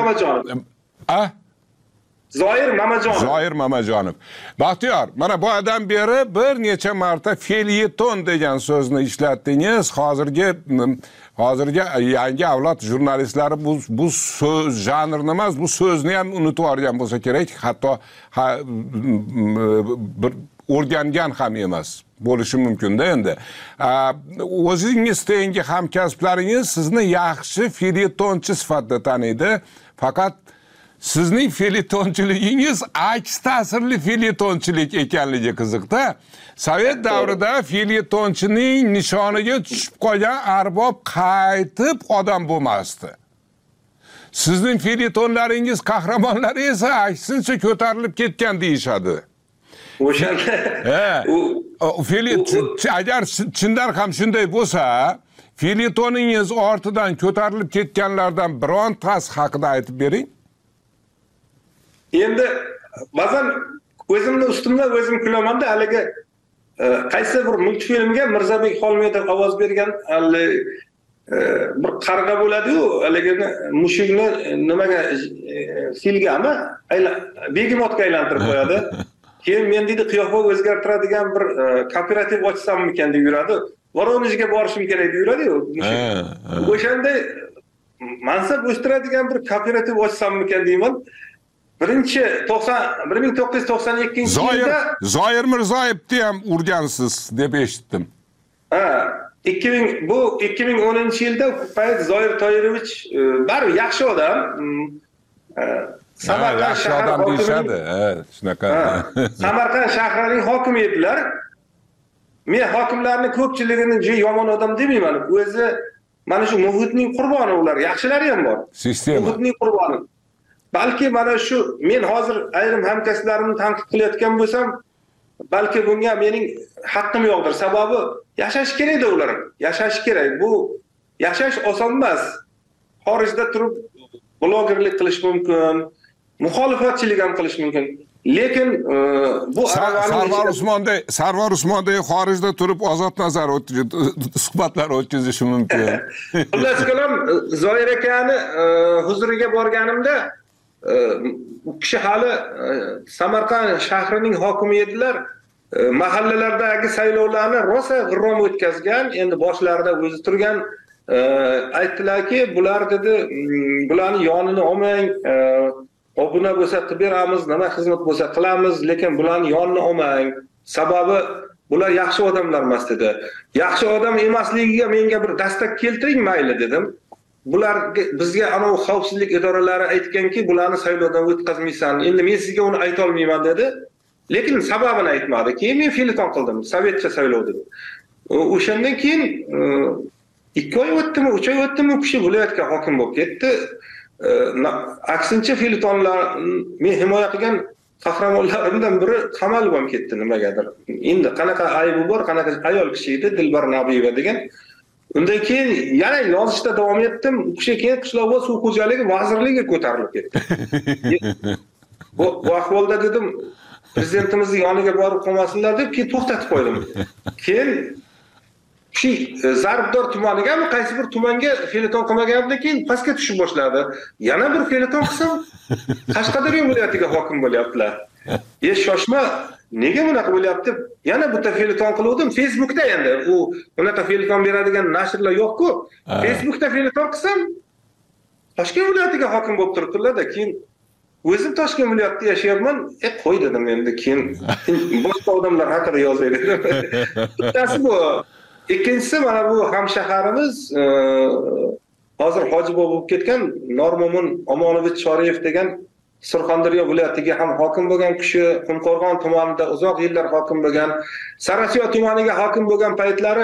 Mamajonov.
Zoir Mamajonov. Baxtiyor, mana boyadan beri bir necha marta felyeton degan so'zni ishlatdingiz. Hozirgi yangi avlod jurnalistlari bu so'z janrini emas, bu so'zni ham unutib olgan bo'lsa kerak. Hatto bir o'rgangan ham emas bo'lishi mumkin-da endi. O'zingiz tenggi hamkasblaringiz sizni yaxshi felyetonchi sifatida taniydi. Faqat sizning felyetonchiligingiz aks ta'sirli felyetonchilik ekanligi qiziqda. Sovet davrida felyetonchining nishoniga tushib qolgan arbob qaytib odam bo'lmasdi. Sizning felyetonlaringiz qahramonlari esa aksincha ko'tarilib ketgan deyishadi.
O'shanda
agar chindan ham shunday bo'lsa, felyetoningiz ortidan ko'tarilib ketganlardan birontasi haqida aytib bering.
Endi ba'zan o'zimni ustimdan o'zim kulaman-da, haligi qaysi bir multfilmga Mirzabek Xolmedov ovoz bergan bir qarg'a bo'ladi-yu, haligi mushukni nimaga filgami begimotga aylantirib qo'yadi. Keyin men deydi qiyofa o'zgartiradigan bir kooperativ ochsammikan deb yuradi. Voronejga borishim kerak deb yuradi-yu. O'shanda mansab o'stiradigan bir kooperativ ochsammikan deyman. 1992-yilda
Zoir Mirzoyevni ham urgansiz deb eshitdim.
2010-yilda payt Zoir Toyirovich baribir yaxshi odam. Samarqand shahar
deyishadi. Shunaqa.
Samarqand shahrining hokimi edilar. Men hokimlarning ko'pchiligini yomon odam demayman. O'zi mana shu muhitning qurboni ular, yaxshilari ham bor.
Sistema.
Muhitning qurboni. Balki mana shu men hozir ayrim hamkasblarimni tanqid qilayotgan bo'lsam, balki bunga mening haqqim yo'qdir. Sababi yashash kerak-da ular. Yashash kerak. Bu yashash oson emas. Xorijda turib blogerlik qilish mumkin, muxolifatchilik ham qilish mumkin. Lekin bu
Sarvar Usmonday xorijda turib ozod nazar suhbatlar o'tkazishi mumkin.
Xullas kalom Zoir akani huzuriga borganimda u kishi hali Samarqand shahrining hokimi edilar. Mahallalardagi saylovlarni rosa g'irrom o'tkazgan. Endi boshlarida o'zi turgan aytdilarki, bular dedi, bularni yonini olmang, obuna bo'lsa qilib beramiz, nima xizmat bo'lsa qilamiz, lekin bularni yonini olmang. Sababi bular yaxshi odamlar emas dedi. Yaxshi odam emasligiga menga bir dastak keltiring mayli dedim. Bularga bizga ana xavfsizlik idoralari aytganki, bularni saylovdan o'tkazmaysan. Endi men sizga uni ayta olmayman dedi. Lekin sababini aytmadi. Keyin men felyeton qildim. Sovetcha saylov dedi. O'shandan keyin 2 oy o'tdimi, 3 oy o'tdimi, u kishi viloyatga hokim bo'lib ketdi. Aksincha felyetonlar men himoya qilgan qahramonlarimdan biri qamalib ham ketdi nimagadir. Endi qanaqa aybi bor, qanaqa ayol kishi edi, Dilbar Nabiyeva degan. Undan keyin yana yozishda davom etdim. U kishi keyin qishloq suv xo'jaligi vazirligiga ko'tarilib ketdi. Bu ahvolda dedim, prezidentimizning yoniga borib qolmasinlar deb keyin to'xtatib qo'ydim. Keyin shu Zarbdor tumanigami, qaysi bir tumanga felyeton qilmaganimdan keyin pastga tushib boshladi. Yana bir felyeton qilsam, Qashqadaryo viloyatiga hokim bo'lyaptilar. Shoshma, nega bunaqa bo'lyapti? Yana bitta felyeton qildim. Facebookda endi u bunaqa felyeton beradigan nashrlar yo'q-ku. Facebookda felyeton qilsam, Toshkent viloyatiga hokim bo'lib turibdilar-da, keyin o'zim Toshkent viloyatida yashayapman. Qo'y dedim endi, keyin boshqa odamlar haqida yozay dedim. Bittasi bu. Ikkinchisi mana bu hamshaharimiz hozir hoji bo'lib ketgan Normo'min Omonovich Choriyev degan Surxondaryo viloyatiga ham hokim bo'lgan kishi, Qumqo'rg'on tumanida uzoq yillar hokim bo'lgan, Sarasiyo tumaniga hokim bo'lgan paytlari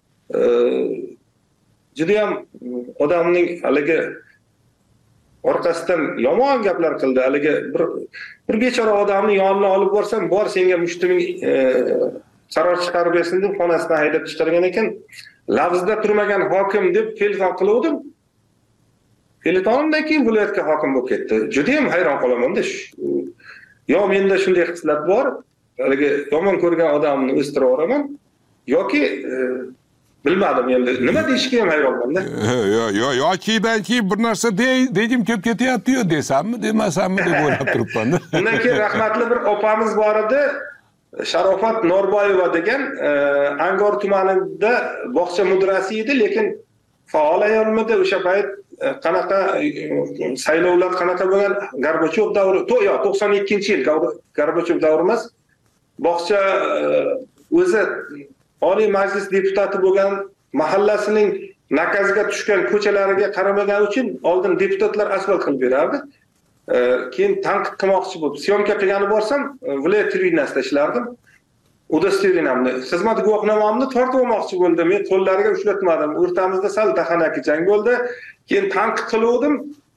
juda ham odamning haligi orqasidan yomon gaplar qildi. Haligi bir bechora odamni yoniga olib borsam, bor senga mushtiming qaror chiqarib bersin deb xonasidan haydab chiqargan ekan. Lavzda turmagan hokim deb felyeton qiluvdim. Felyetonimdan keyin viloyatga hokim bo'lib ketdi. Juda ham hayron qolaman-da. Yo menda shunday xislat bor, haligi yomon ko'rgan odamni o'stirib oraman, yoki bilmadim endi nima deyishga ham hayronman-da.
Yokidan keyin bir narsa degim kelib ketyapti-yu desammi, demasammi deb o'ylab turibman-da.
Undan keyin rahmatli bir opamiz bor edi. Sharofat Norboyeva degan Angor tumanida bog'cha mudirasi edi, lekin faol ayolmidi o'sha payt. Qanaqa saylovlar qanaqa bo'lgan? Gorbachev davri, 92-yil Gorbachev davri emas. bog'cha o'zi Oliy Majlis deputati bo'lgan mahallasining nakaziga tushgan ko'chalariga qaramagan uchun oldin deputatlar asfalt qilib berardi. Keyin tanqid qilmoqchi bo'lib, syomka qilgani borsam, viloyat televideniyasida ishlardim. Udosterinamni, xizmat guvohnomamni tortib olmoqchi bo'ldi. Men qo'llariga ushlatmadim. O'rtamizda sal daxanaki jang bo'ldi. Keyin tanqid qildim.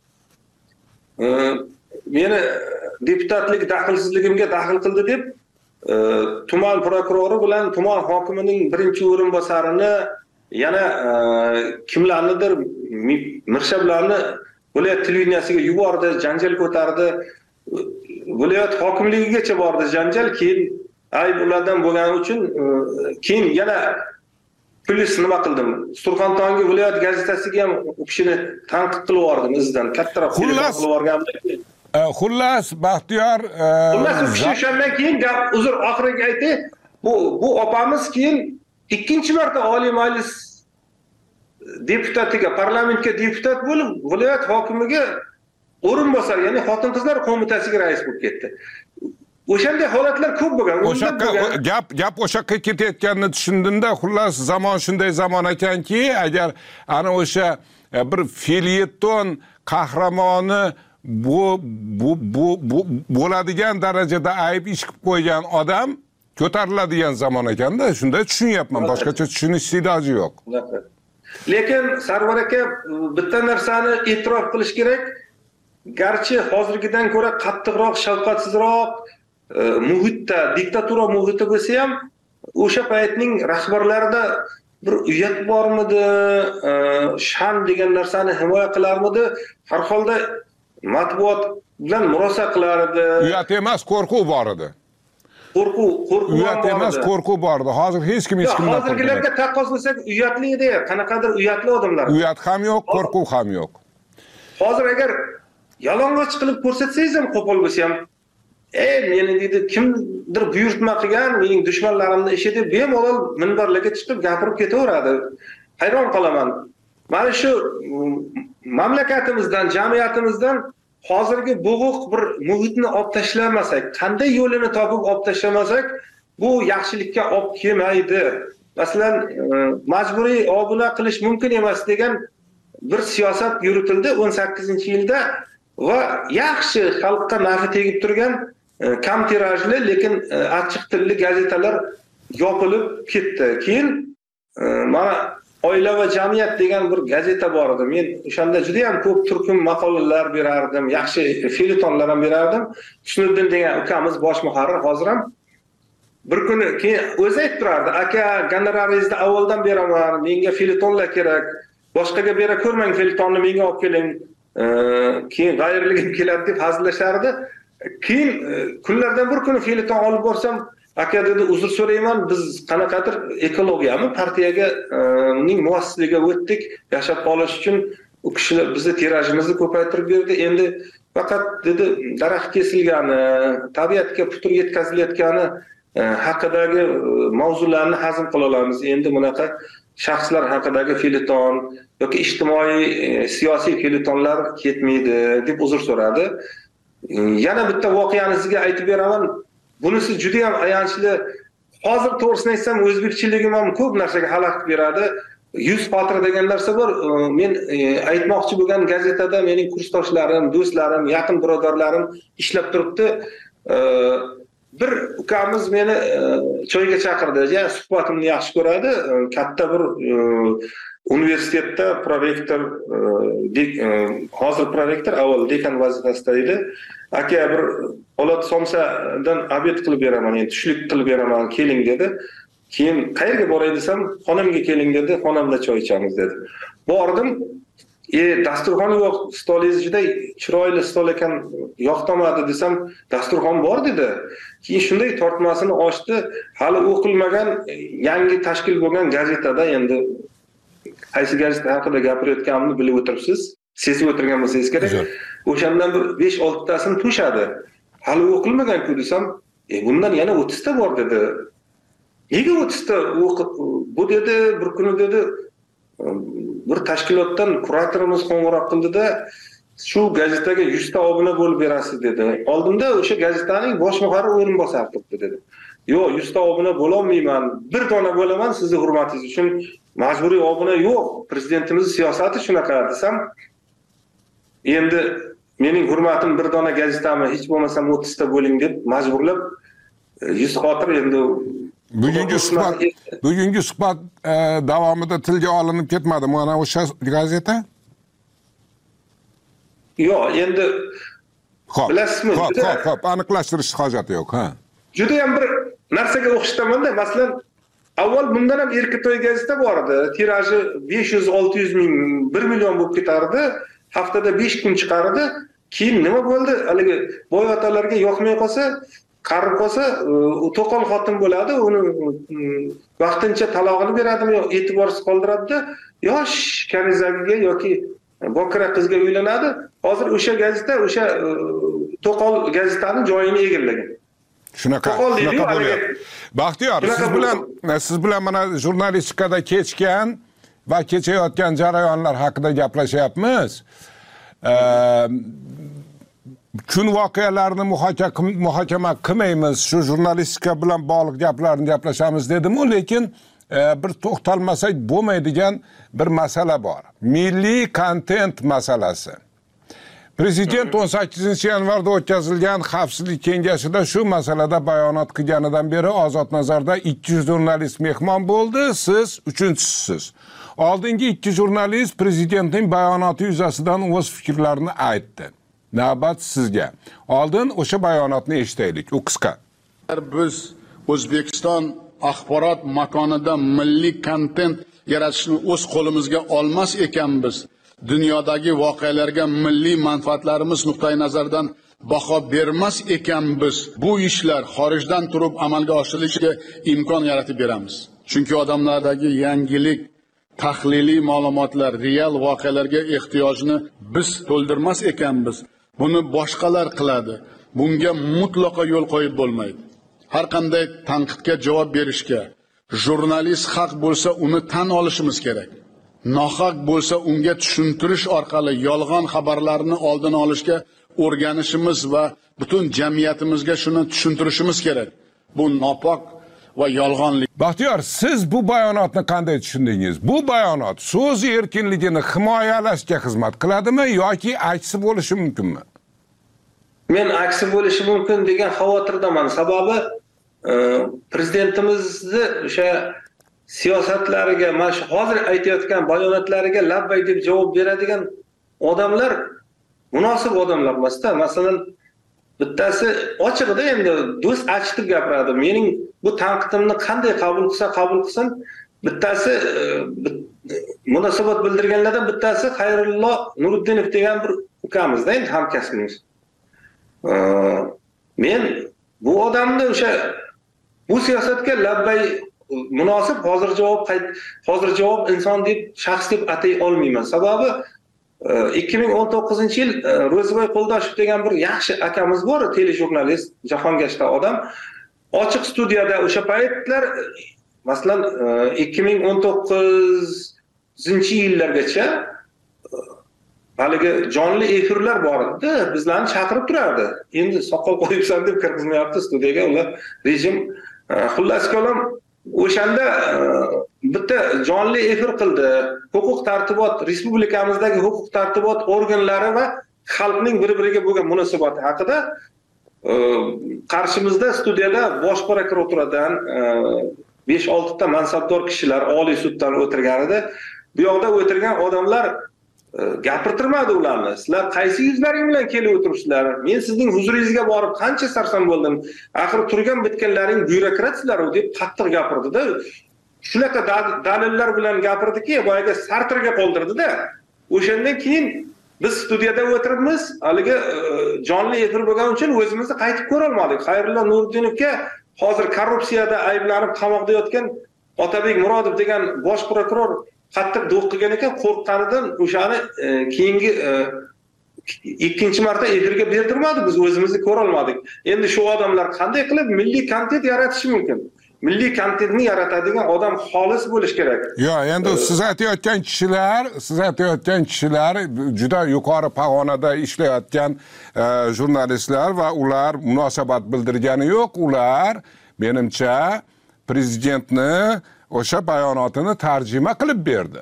Meni deputatlik daxlsizligimga daxl qildi deb tuman prokurori bilan tuman hokimining birinchi o'rinbosarini yana kimlarnidir mirshablarni viloyat televideniyasiga yubordi, janjal ko'tardi. Viloyat hokimligigacha bordi janjal. Keyin ayb ulardan bo'lgani uchun keyin yana polis nima qildim? Surxondaryo viloyat gazetasiga ham u kishini tanqid qilib yubordim izdan. Kattaroq qilib yuborganimda.
Xullas, Baxtiyor,
xullas u kishi o'shandan keyin gap uzr oxiriga aytdi. Bu opamiz keyin ikkinchi marta Oliy Majlis deputatiga, parlamentga deputat bo'lib, viloyat hokimiga o'rinbosar, ya'ni Xotin-qizlar qo'mitasiga rais bo'lib ketdi. O'shanday holatlar ko'p bo'lgan.
Gap o'sha yoqqa ketayotganini tushundimda, xullas zamon shunday zamon ekanki, agar ana o'sha bir felyeton qahramoni bu bo'ladigan darajada ayb ish qilib qo'ygan odam ko'tariladigan zamon ekanda, shunday tushunyapman. Boshqacha tushunish iloji yo'q.
Lekin Sarvar aka bitta narsani e'tirof qilish kerak. Garchi hozirgidan ko'ra qattiqroq, shafqatsizroq muhitda, diktatura muhiti bo'lsa ham, o'sha paytning rahbarlarida bir uyat bormidi, shan degan narsani himoya qilarmidi? Har holda matbuot bilan murosa qilar edi.
Uyat emas, qo'rquv bor edi.
Qo'rquv
uyat emas, qo'rquv bor edi. Hozir hech kim hech kimdan qo'rqmaydi.
Hozirgilarga taqqoslasak uyatli edi, qanaqadir uyatli odamlar.
Uyat ham yo'q, qo'rquv ham yo'q.
Hozir agar yalang'och qilib ko'rsatsangiz ham qo'pol bo'lsa ham, meni deydi kimdir buyurtma qilgan, mening dushmanlarimning ishi deb bemalol minbarlarga chiqib gapirib ketaveradi. Hayron qolaman. Mana shu mamlakatimizdan, jamiyatimizdan hozirgi bo'g'iq bir muhitni olib tashlamasak, qanday yo'lini topib olib tashlamasak, bu yaxshilikka olib kelmaydi. Masalan, majburiy obuna qilish mumkin emas degan bir siyosat yuritildi 18-yilda va yaxshi xalqqa nafi tegib turgan kam tirajli, lekin achchiq tilli gazetalar yopilib ketdi. Keyin mana Oila va jamiyat degan bir gazeta bor edi. Men o'shanda juda ham ko'p turkum maqolalar berardim, yaxshi felyetonlar ham berardim. Husniddin degan ukamiz bosh muharrir hozir ham bir kuni keyin o'zi aytib turardi, aka gonoraringizni avvaldan beraman, menga felyetonlar kerak, boshqaga bera ko'rmang felyetonni, menga olib keling, keyin g'ayirligim keladi deb hazillashardi. Keyin kunlardan bir kuni felyeton olib borsam, aka dedi, uzr so'rayman, biz qanaqadir ekologiyami partiyaga ning muassisligiga o'tdik, yashab qolish uchun u kishilar bizni tirajimizni ko'paytirib berdi. Endi faqat dedi daraxt kesilgani, tabiatga putur yetkazilayotgani haqidagi mavzularni hazm qila olamiz. Endi bunaqa shaxslar haqidagi felyeton yoki ijtimoiy siyosiy felyetonlar ketmaydi deb uzr so'radi. Yana bitta voqeani sizga aytib beraman. Bunisi juda ham ayanchli. Hozir to'g'risini aytsam, o'zbekchiligim ham ko'p narsaga xalaqit beradi. 100 xotir degan narsa bor. Men aytmoqchi bo'lgan gazetada mening kursdoshlarim, do'stlarim, yaqin birodarlarim ishlab turibdi. Bir ukamiz meni choyga chaqirdi. Ya suhbatimni yaxshi ko'radi. Katta bir universitetda prorektor, hozir prorektor, avval dekan vazifasida edi. Aka bir Po'lat Somsadan obed qilib beraman, endi tushlik qilib beraman, keling dedi. Keyin qayerga boray desam, xonamga keling dedi, xonamda choy ichamiz dedi. Bordim. Dasturxon yo'q, stolingiz juda chiroyli stol ekan, yoqtamadi desam, dasturxon bor dedi. Keyin shunday tortmasini ochdi, hali o'qilmagan yangi tashkil bo'lgan gazetada, endi qaysi gazeta haqida gapirayotganimni bilib o'tiribsiz, sezib o'tirgan bo'lsangiz kerak. O'shandan bir 5-6 tasini to'shadi. Hali o'qilmagan-ku desam, bundan yana 30 ta bor dedi. Nega 30 ta bu dedi, bir kuni dedi, bir tashkilotdan kuratorimiz qo'ng'iroq qildi-da, shu gazetaga 100 ta obuna bo'lib berasiz dedi. Oldimda o'sha gazetaning bosh muharrir o'rinbosari turibdi dedi. yo'q 100 ta obuna bo'lolmayman, bir dona bo'laman sizni hurmatingiz uchun majburiy obuna yo'q. Prezidentimizning siyosati shunaqa desam, endi mening hurmatim bir dona gazetami, hech bo'lmasa 30 ta bo'ling deb majburlab 100 xotir endi
bugungi suhbat davomida tilga olinib ketmadimi mana o'sha gazeta?
Yo'q, endi bilasizmi?
Xo'p, aniqlashtirish hojati yo'q, ha.
Juda ham bir narsaga o'xshatamanda, masalan, avval bundan ham Erkitoy gazeta bor edi. Tiraji 500-600 ming, 1 million bo'lib ketardi. Haftada 5 kun chiqardi. Keyin nima bo'ldi? Haligi boy otalarga yoqmay qolsa, qarib qolsa, to'qol xotin bo'ladi, uni vaqtincha talog'ini beradimi yo e'tiborsiz qoldiradi-da, yosh kanizagiga yoki bokira qizga uylanadi. Hozir o'sha gazeta, o'sha to'qol gazetaning joyini egallagan.
Shunaqa bo'lyapti. Baxtiyor, siz bilan mana jurnalistikada kechgan va kechayotgan jarayonlar haqida gaplashyapmiz. Kun voqealarini muhokama qilmaymiz, shu jurnalistika bilan bog'liq gaplarni gaplashamiz dedim-u, lekin bir to'xtalmasak bo'lmaydigan bir masala bor. Milliy kontent masalasi. Prezident 18-yanvarda o'tkazilgan Xavfsizlik kengashida shu masalada bayonot qilganidan beri Ozodnazarda 200 jurnalist mehmon bo'ldi, siz 3-chisiz. Oldingi 2 jurnalist prezidentning bayonoti yuzasidan o'z fikrlarini aytdi. Navbat sizga. Oldin o'sha bayonotni eshitaylik, u qisqa.
Biz O'zbekiston axborot makonida milliy kontent yaratishni o'z qo'limizga olmas ekanmiz. Dunyodagi voqealarga milliy manfaatlarimiz nuqtai nazaridan baho bermas ekanmiz. Bu ishlar xorijdan turib amalga oshirilishiga imkon yaratib beramiz. Chunki odamlardagi yangilik, tahliliy ma'lumotlar, real voqealarga ehtiyojni biz to'ldirmas ekanmiz. Buni boshqalar qiladi. Bunga mutlaqo yo'l qo'yib bo'lmaydi. Har qanday tanqidga javob berishga jurnalist haq bo'lsa uni tan olishimiz kerak. Nohaq bo'lsa unga tushuntirish orqali yolg'on xabarlarni oldini olishga o'rganishimiz va butun jamiyatimizga shuni tushuntirishimiz kerak. Bu nopok va yolg'onlik.
Baxtiyor, siz bu bayonotni qanday tushundingiz? Bu bayonot so'z erkinligini himoyalashga xizmat qiladimi yoki aksi bo'lishi mumkinmi?
Men aksi bo'lishi mumkin degan xavotirdaman. Sababi prezidentimizni o'sha siyosatlariga, mana shu hozir aytayotgan bayonotlariga labbay deb javob beradigan odamlar munosib odamlar emas-da. Masalan, bittasi ochiqda endi do'st achitib gapiradi. Mening bu tanqidimni qanday qabul qilsin, bittasi munosabat bildirganlardan bittasi Xayrullo Nuriddinov degan bir ukamizda, endi hamkasbimiz. Men bu odamni o'sha bu siyosatga labbay munosib hozir javob inson deb shaxs deb atay olmayman. Sababi 2019-yil Ro'ziboy Qo'ldoshev degan bir yaxshi akamiz bor, telejurnalist, jahongashta odam. Ochiq studiyada o'sha paytlar, masalan 2019-yillargacha haligi jonli efirlar bor edi, bizlarni chaqirib turardi. Endi soqol qo'yibsan deb kirgizmayapti studiyaga, ular rejim. Xullas kalom, o'shanda bitta jonli efir qildi. Huquq tartibot, respublikamizdagi huquq tartibot organlari va xalqning bir-biriga bo'lgan munosabati haqida qarshimizda studiyada bosh prokuraturadan 5-6 ta mansabdor kishilar Oliy suddan o'tirgan edi. Bu yoqda o'tirgan odamlar gapirtirmadi ularni. Sizlar qaysi yuzlaring bilan kelib o'tiribsizlar? Men sizning huzuringizga borib qancha sarson bo'ldim. Axir turgan bitganlaring byurokratsizlar deb qattiq gapirdi-da. Shunaqa dalillar bilan gapirdiki, boyaga Sartrga qoldirdi-da. O'shandan keyin biz studiyada o'tiribmiz, haligi jonli efir bo'lgani uchun o'zimizni qaytib ko'ra olmadik. Xayrullo Nuriddinovga hozir korrupsiyada ayblanib qamoqda yotgan Otabek Murodov degan bosh prokuror qattiq do'q qilgan ekan, qo'rqqanidan o'shani keyingi ikkinchi marta efirga berdirmadi, biz o'zimizni ko'ra olmadik. Endi shu odamlar qanday qilib milliy kontent yaratishi mumkin? Milliy kontentni yaratadigan odam xolis bo'lish kerak.
Yo'q, endi siz aytayotgan kishilar juda yuqori pog'onada ishlayotgan jurnalistlar va ular munosabat bildirgani yo'q. Ular menimcha prezidentni o'sha bayonotini tarjima qilib berdi.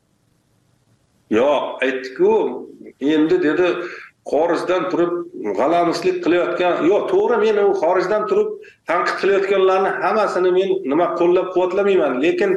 Yo'q, aytdi-ku, endi dedi xorijdan turib g'alamislik qilayotgan, yo'q, to'g'ri, men u xorijdan turib tanqid qilayotganlarni hammasini men nima qo'llab-quvvatlamayman, lekin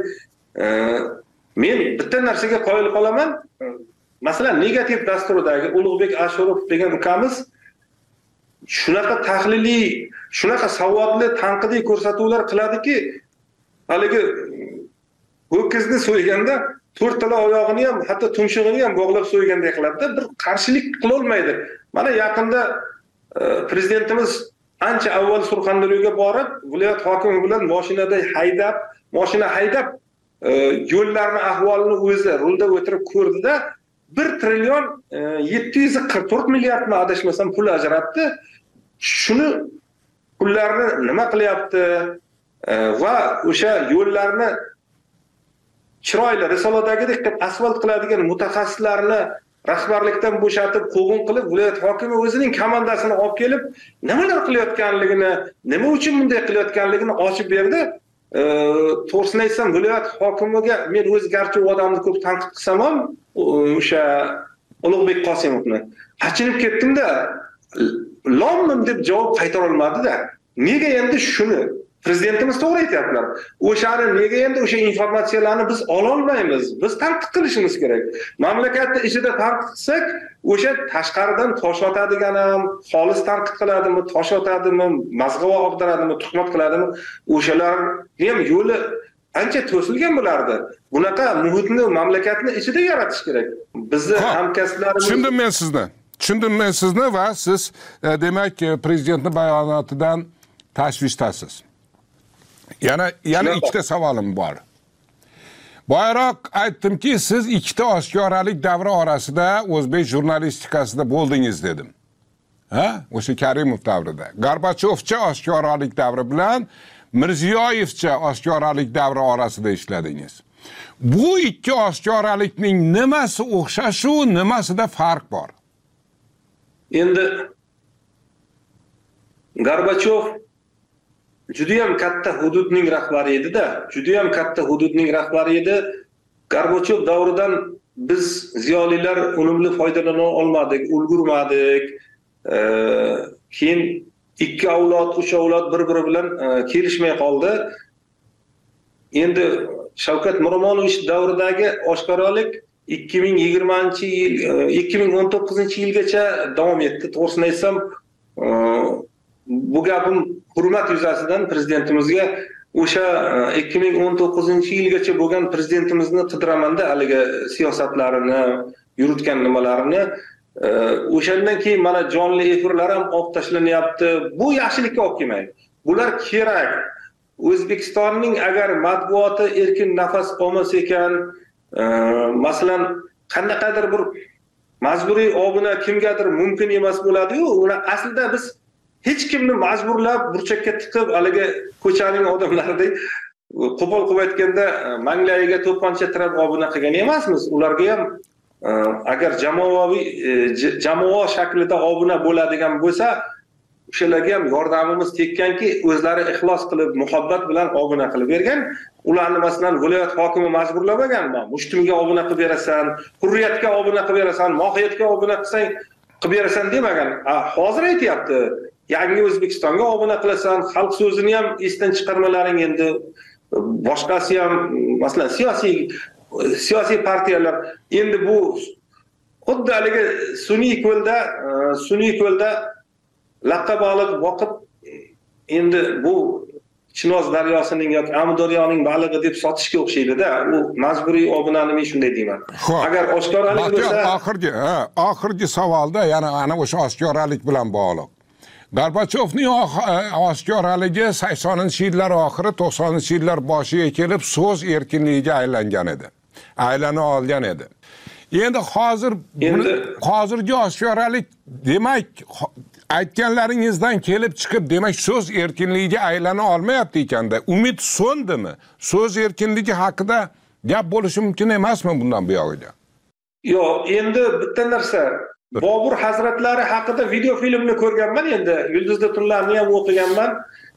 men bitta narsaga qoyil qolaman. Masalan, negativ dasturidagi Ulug'bek Ashurov degan ukamiz shunaqa tahliliy, shunaqa savodli tanqidiy ko'rsatuvlar qiladiki, haligi ho'kizni so'yganda to'rttala oyog'ini ham, hatto tumshug'ini ham bog'lab so'yganday qiladi-da, bir qarshilik qila olmaydi. Mana yaqinda prezidentimiz ancha avval Surxondaryoga borib, viloyat hokimi bilan mashina haydab yo'llarni ahvolini o'zi rulda o'tirib ko'rdi-da, 1 trillion 744 milliardmi adashmasam pul ajratdi. Shuni pullarni nima qilyapti va o'sha yo'llarni chiroyli risoladagidek qilib asfalt qiladigan mutaxassislarni rahbarlikdan bo'shatib, quvg'in qilib, viloyat hokimi o'zining komandasini olib kelib, nimalar qilayotganligini, nima uchun bunday qilayotganligini ochib berdi. To'g'risini aytsam, viloyat hokimiga men o'z garchi u odamni ko'p tanqid qilsam ham, o'sha Ulug'bek Qosimovni achinib ketdim-da, lomim deb javob qaytara olmadi-da. Nega endi shuni prezidentimiz to'g'ri aytyaptilar. O'shani nega endi o'sha informatsiyalarni biz ola olmaymiz? Biz tanqid qilishimiz kerak. Mamlakatni ichida tanqid qilsak, o'sha tashqaridan tosh otadigan ham, xolis tanqid qiladimi, tosh otadimi, mazg'ava og'diradimi, tuhmat qiladimi, o'shalarni ham yo'li ancha to'silgan bo'lardi. Bunaqa muhitni mamlakatni ichida yaratish kerak. Bizni hamkasblarimiz
Tushundim men sizni va siz demak prezidentning bayonotidan tashvishdasiz. Yana ikkita savolim bor. Boyroq aytdimki, siz ikkita oshkoralik davri orasida o'zbek jurnalistikasida bo'ldingiz dedim. O'sha Karimov davrida. Gorbachevcha oshkoralik davri bilan Mirziyoyevcha oshkoralik davri orasida ishladingiz. Bu ikki oshkoralikning nimasi o'xshash-u, nimasida farq bor?
Endi Gorbachev juda ham katta hududning rahbari edi-da, Gorbachev davridan biz ziyolilar unumli foydalana olmadik, ulgurmadik. Keyin 2 avlod, 3 avlod bir-biri bilan kelishmay qoldi. Endi Shavkat Miromonovich davridagi oshkoralik 2020-yil, 2019-yilgacha davom etdi. To'g'risini aytsam, bu gapim hurmat yuzasidan prezidentimizga o'sha 2019-yilgacha bo'lgan prezidentimizni qidiraman-da, haligi siyosatlarini, yuritgan nimalarini. O'shandan keyin mana jonli efirlar ham olib tashlanyapti. Bu yaxshilikka olib kelmaydi. Bular kerak. O'zbekistonning agar matbuoti erkin nafas olmas ekan, masalan, qandaydir bir majburiy obuna kimgadir mumkin emas bo'ladi-yu, uni aslida biz hech kimni majburlab burchakka tiqib, haligi ko'chaning odamlaridek qo'pol qilib aytganda manglayiga to'pponcha tirab obuna qilgan emasmiz. Ularga ham agar jamoa shaklida obuna bo'ladigan bo'lsa, o'shalarga ham yordamimiz tekkanki, o'zlari ixlos qilib, muhabbat bilan obuna qilib bergan. Ularni masalan viloyat hokimi majburlamaganmi? Mushtumga obuna qilib berasan, hurriyatga obuna qilib berasan, mohiyatga obuna qilsang qilib berasan demagan. Hozir aytyapti, yangi O'zbekistonga obuna qilasan, xalq so'zini ham esdan chiqarmalaring endi boshqasi ham, masalan, siyosiy partiyalar endi bu xuddi haligi sun'iy ko'lda laqqa baliq boqib, endi bu Chinoz daryosining yoki Amudaryoning balig'i deb sotishga o'xshaydi-da. U majburiy obunani men shunday deyman. Agar oshkoralik bo'lsa,
oxirgi savolda yana ana o'sha oshkoralik bilan bog'liq. Gorbachevning oshkoraligi 80-yillar oxiri, 90-yillar boshiga kelib so'z erkinligiga aylangan edi. Aylana olgan edi. Endi hozirgi oshkoralik demak aytganlaringizdan kelib chiqib, demak so'z erkinligiga aylana olmayapti ekanda. Umid so'ndimi? So'z erkinligi haqida gap bo'lishi mumkin emasmi bundan buyog'iga?
Yo'q, endi bitta narsa, Bobur hazratlari haqida video filmni ko'rganman, endi Yulduzli tunlarni ham o'qiganman.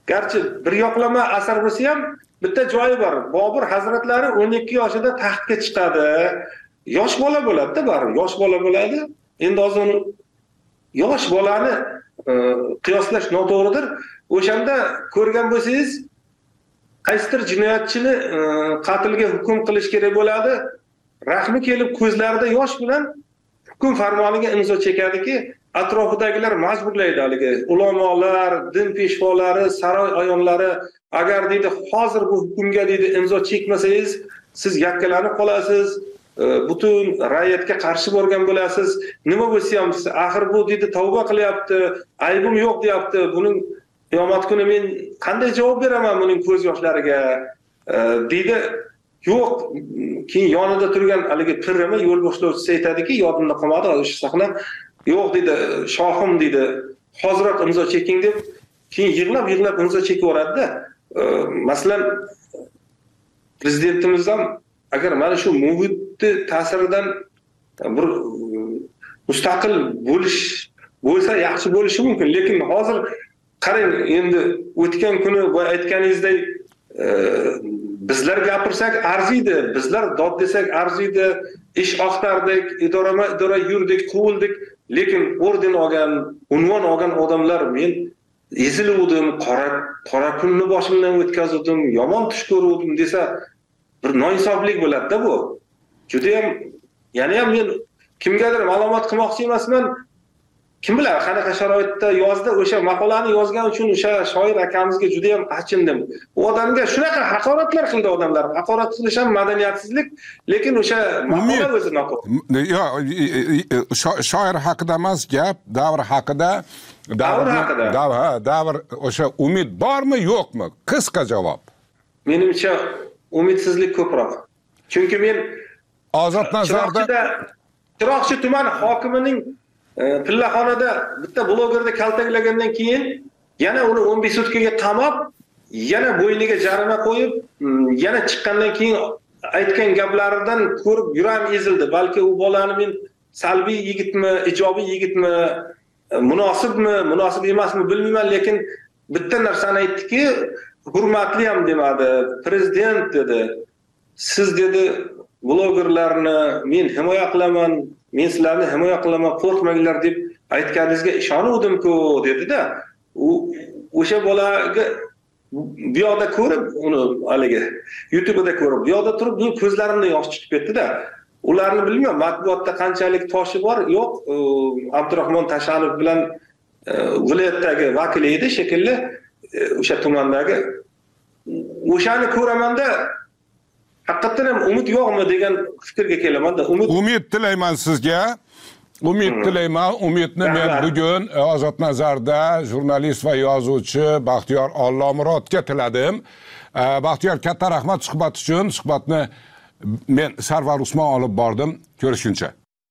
garchi bir yoqlama asar bo'lsa ham bitta joyi bor. Bobur hazratlari 12 yoshida taxtga chiqadi. Yosh bola bo'ladi-da, baribir yosh bola bo'ladi. Endi hozir yosh bolani qiyoslash noto'g'ridir. O'shanda ko'rgan bo'lsangiz, qaysidir jinoyatchini qatlga hukm qilish kerak bo'ladi. Rahmi kelib ko'zlarida yosh bilan hukm farmoniga imzo chekadiki, atrofidagilar majburlaydi haligi ulamolar, din peshvolari, saroy ayonlari, agar deydi hozir bu hukmga deydi imzo chekmasangiz, siz yakkalanib qolasiz, butun ra'yatga qarshi bo'lgan bo'lasiz. Nima bo'lsa ham axir bu deydi tavba qilyapti, aybim yo'q deyapti. Buning qiyomat kuni men qanday javob beraman buning ko'z yoshlariga? Deydi. Yo'q, keyin yonida turgan haligi pirimi yo'l boshlovchisi aytadiki, yodimda qolmadi hozir shu sahna. Yo'q deydi, shohim deydi, hoziroq imzo cheking deb, keyin yig'lab imzo chekiveradi-da. Masalan, prezidentimiz ham agar mana shu muhitni ta'siridan bir mustaqil bo'lsa yaxshi bo'lishi mumkin, lekin hozir qarang, endi o'tgan kuni bu aytganingizdek bizlar gapirsak arziydi, bizlar dod desak arziydi, ish oqtardik, idora yurdik, quvildik, lekin orden olgan, unvon olgan odamlar men eziluvdim, qora kunni boshimdan o'tkazdim, yomon tush ko'ruvdim desa bir noinsoflik bo'ladi-da bu. Juda ham, yana ham men kimgadir ma'lumot qilmoqchi emasman. Kim bilar, qanaqa sharoitda yozdi, o'sha maqolani yozgan uchun o'sha shoir akamizga juda ham achindim. U odamga shunaqa haqoratlar qildi odamlar. Haqorat qilish ham madaniyatsizlik, lekin o'sha maqola o'zi noto'g'ri.
Yo'q, shoir haqida emas gap, davr haqida. Davr o'sha umid bormi, yo'qmi? Qisqa javob.
Menimcha umidsizlik ko'proq. Chunki men
Ozodnazarda
Chiroqchi tuman hokimining pillaxonada bitta blogerni kaltaklagandan keyin yana uni 15 sutkaga qamab, yana bo'yniga jarima qo'yib, yana chiqqandan keyin aytgan gaplaridan ko'rib yuram ezildi. Balki u bolani men salbiy yigitmi, ijobiy yigitmi, munosibmi, munosib emasmi bilmayman, lekin bitta narsani aytdiki, hurmatli ham demadi. Prezident dedi, siz dedi blogerlarni men himoya qilaman, men sizlarni himoya qilaman, qo'rqmanglar deb aytganingizga ishonuvdim-ku dedi-da. O'sha bolaga bu yoqda ko'rib, uni haligi YouTube'da ko'rib, bu yoqda turib, men ko'zlarimdan yosh chiqib ketdi-da. Ularni bilmayman, matbuotda qanchalik toshi bor, yo'q. Abdurahmon Tashanov bilan viloyatdagi vakili edi shekilli, o'sha tumandagi. O'shani ko'ramanda haqiqatan ham umid yo'qmi degan fikrga kelaman-da.
Umid tilayman sizga. Umid tilayman. Umidni men bugun Ozodnazarda jurnalist va yozuvchi Baxtiyor Ollomurodga tiladim. Baxtiyor, katta rahmat suhbat uchun. Suhbatni men Sarvar Usmon olib bordim. Ko'rishguncha.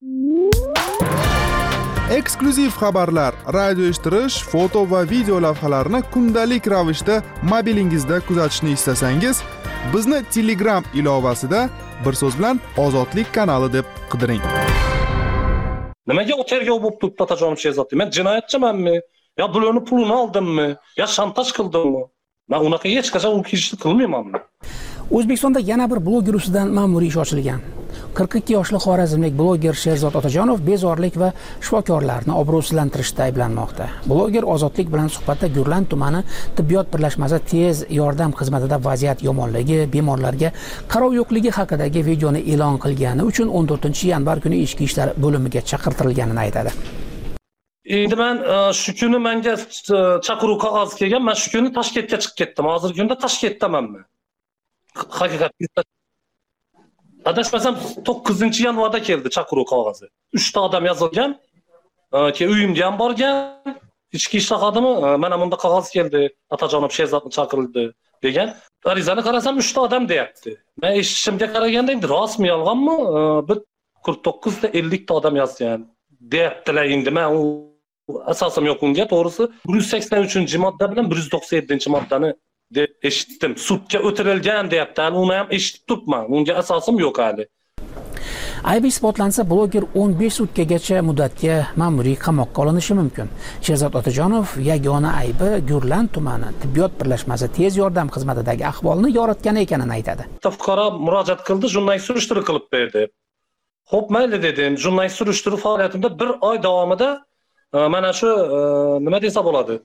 Eksklyuziv xabarlar, radio eshittirish, foto va video lavhalarni kundalik ravishda mobilingizda kuzatishni istasangiz, bizni Telegram ilovasida bir so'z bilan Ozodlik kanali deb qidiring.
Nimaga o tergov bo'lib turibdi Otajonov Sherzod? Men jinoyatchimanmi? Yo bularni pulini oldimmi? Yo shantaj qildimmi? Men unaqa hech qachon u ishni qilmayman.
O'zbekistonda yana bir bloger ustidan ma'muriy ish ochilgan. 42 yoshli xorazmlik bloger Sherzod Otajonov bezorilik va shifokorlarni obro'sizlantirishda ayblanmoqda. Bloger Ozodlik bilan suhbatda Gurlan tumani tibbiyot birlashmasi tez yordam xizmatida vaziyat yomonligi, bemorlarga qarov yo'qligi haqidagi videoni e'lon qilgani uchun 14-yanvar kuni ichki ishlar bo'limiga chaqirtirilganini aytadi.
Endi men shu kuni menga chaqiruv qog'ozi kelgan, men shu kuni Toshkentga chiqib ketdim. Hozirgi kunda Toshkentdamanmi? Haqiqatda adashmasam 9-yanvarda keldi chaqiruv qog'ozi. 3 ta odam yozilgan, keyin uyimga ham borgan, ichki ishlar xodimi mana bunda qog'oz keldi, Otajonov Sherzodni chaqirildi degan. Arizani qarasam 3 ta odam deyapti. Men eshitishimga qaraganda endi rostmi, yolg'onmi? Bir 49 ta 50 ta odam yozgan deyaptilar. Endi men u asosim yo'q unga, to'g'risi 183-modda bilan 197-moddani deb eshitdim. Sudga o'tirilgan deyapti. Uni ham eshitib turibman. Unga asosim yo'q hali.
Aybi isbotlansa, bloger 15 sutkagacha muddatga ma'muriy qamoqqa olinishi mumkin. Sherzod Otajonov yagona aybi Gurlan tumani tibbiyot birlashmasi tez yordam xizmatidagi ahvolni yoritgani ekanini aytadi.
Fuqaro murojaat qildi, jurnalist surishtiruv qilib berdi. Xo'p, mayli dedim. Jurnalist surishtiruv faoliyatimda 1 oy davomida mana shu nima desa bo'ladi?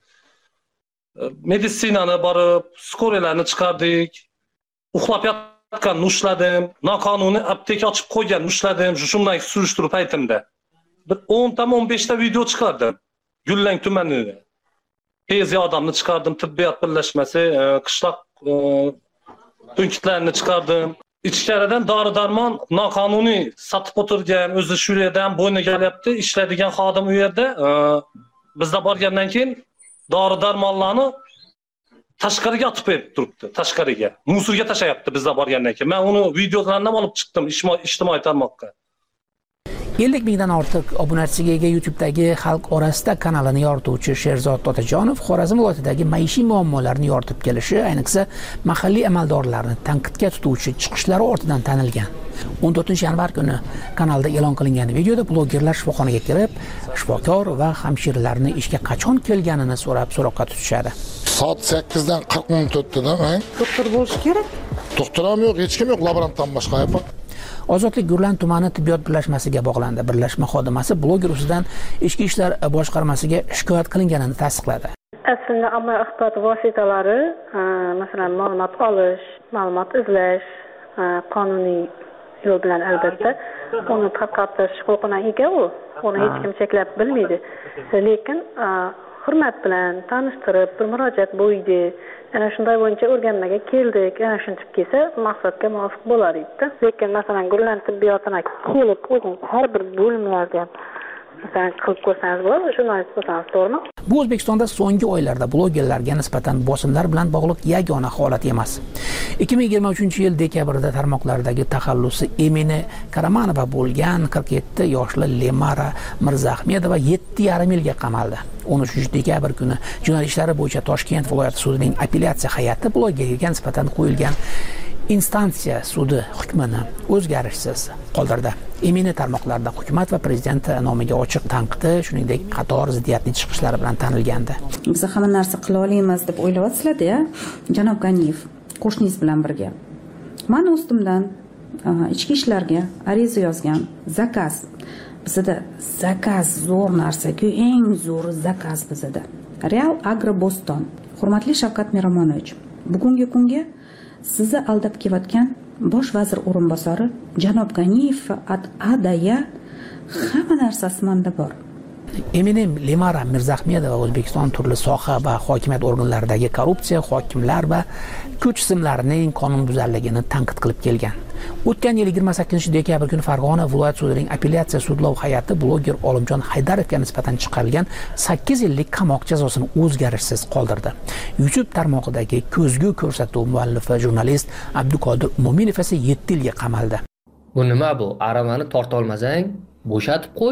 Meditsinani borib, skoriyalarni chiqardik. Uxlab yotganni ushladim, noqonuniy apteka ochib qo'yganni ushladim, jurnalist surishtiruv paytimda. Bir 10-15 ta video chiqardim. Gullang tumanida. Tez yordamni chiqardim, tibbiyot birlashmasi, qishloq punktlarini chiqardim. Ichkaridan dori-darmon noqonuniy sotib o'tirgan, o'zi shu yerdan bo'yniga olyapti, ishlaydigan xodim u yerda. Bizda borgandan keyin dori-darmonlarni tashqariga otib berib turibdi, tashqariga. Musorga tashayapti bizda borgandan keyin. Men uni videolarini olib chiqdim ijtimoiy tarmoqqa.
50 mingdan ortiq obunachisiga ega YouTube'dagi xalq orasida kanalini yorituvchi Sherzod Otajonov Xorazm viloyatidagi maishiy muammolarni yoritib kelishi, ayniqsa mahalliy amaldorlarni tanqidga tutuvchi chiqishlari ortidan tanilgan. 14-yanvar kuni kanalda e'lon qilingan videoda blogerlar shifoxonaga kirib, shifokor va hamshiralarni ishga qachon kelganini so'roqqa tutishadi.
Soat 8dan 40 minut o'tdi-da,
doktor bo'lish kerak.
Doktor ham yo'q, hech kim yo'q, laborantdan boshqa yo'q.
Ozodlik Gurlan tumani tibbiyot birlashmasiga bog'landi. Birlashma xodimasi bloger ustidan ichki ishlar boshqarmasiga shikoyat qilinganini tasdiqladi.
Aslida ommaviy axborot vositalari, masalan, ma'lumot olish, ma'lumot izlash, qonuniy yo'l bilan albatta uni tarqatish huquqina ega u. Uni hech kim cheklab bilmaydi. Lekin hurmat bilan tanishtirib, bir murojaat bo'ldi. Ana shunday bo'yicha o'rganmaga keldik. Ana shunchib kelsa, maqsadga muvofiq bo'lar edi. Lekin masalan, Gurlan tibbiyotini kelib o'zing har bir bo'limlardan masalan qilib ko'rsangiz bo'ladi, jurnalist bo'lsangiz, to'g'rimi?
Bu O'zbekistonda so'nggi oylarda blogerlarga nisbatan bosimlar bilan bog'liq yagona holat emas. 2023-yil dekabrda tarmoqlardagi taxallusi Emine Karamanova bo'lgan 47 yoshli Lemara Mirzahmedova 7,5 yilga qamaldi. 13 dekabr kuni jinoyat ishlari bo'yicha Toshkent viloyati sudining apellyatsiya hay'ati blogerga nisbatan qo'yilgan instansiya sudi hukmini o'zgarishsiz qoldirdi. Emine tarmoqlarda hukumat va prezident nomiga ochiq tanqidi, shuningdek qator ziddiyatli chiqishlari bilan tanilgandi.
Biz hamma narsa qila olamiz deb o'ylayapsizlar-da, janob Ganiyev, qo'shningiz bilan birga. Men ustimdan ichki ishlarga ariza yozgan, zakaz. Bizda zakaz zo'r narsa-ku, eng zo'r zakaz bizda. Real Agroboston. Hurmatli Shavkat Miromonovich, bugungi kunga sizni aldab kelayotgan bosh vazir o'rinbosari janob Ganiyev adaya hamma narsasi menda bor.
Emine Lemara Mirzahmedova O'zbekiston turli soha va hokimiyat organlaridagi korrupsiya, hokimlar va kuch tizimlarining qonunbuzarligini tanqid qilib kelgan. O'tgan yil 28 dekabr kuni Farg'ona viloyat sudining apellyatsiya sudlov hay'ati bloger Olimjon Haydarovga nisbatan chiqarilgan 8 yillik qamoq jazosini o'zgarishsiz qoldirdi. YouTube tarmog'idagi ko'zgu ko'rsatuv muallifi jurnalist Abduqodir Mo'minov esa 7 yilga qamaldi.
Bu nima bu? Aravani torta olmasang, bo'shatib qo'y.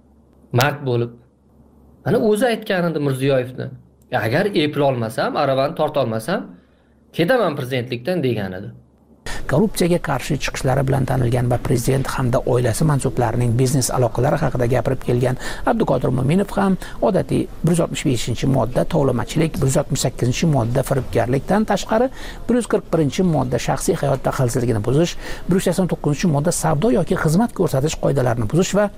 Mard bo'lib. Mana o'zi aytgan edi Mirziyoyevni. Agar eplay olmasam, aravani torta olmasam, ketaman prezidentlikdan degan edi.
Korrupsiyaga qarshi chiqishlari bilan tanilgan va prezident hamda oilasi mansublarining biznes aloqalari haqida gapirib kelgan Abduqodir Mo'minov ham odatiy 165-modda tovlamachilik, 168-modda firibgarlikdan tashqari 141-modda shaxsiy hayot daxlsizligini buzish, 189-modda savdo yoki xizmat ko'rsatish qoidalarini buzish va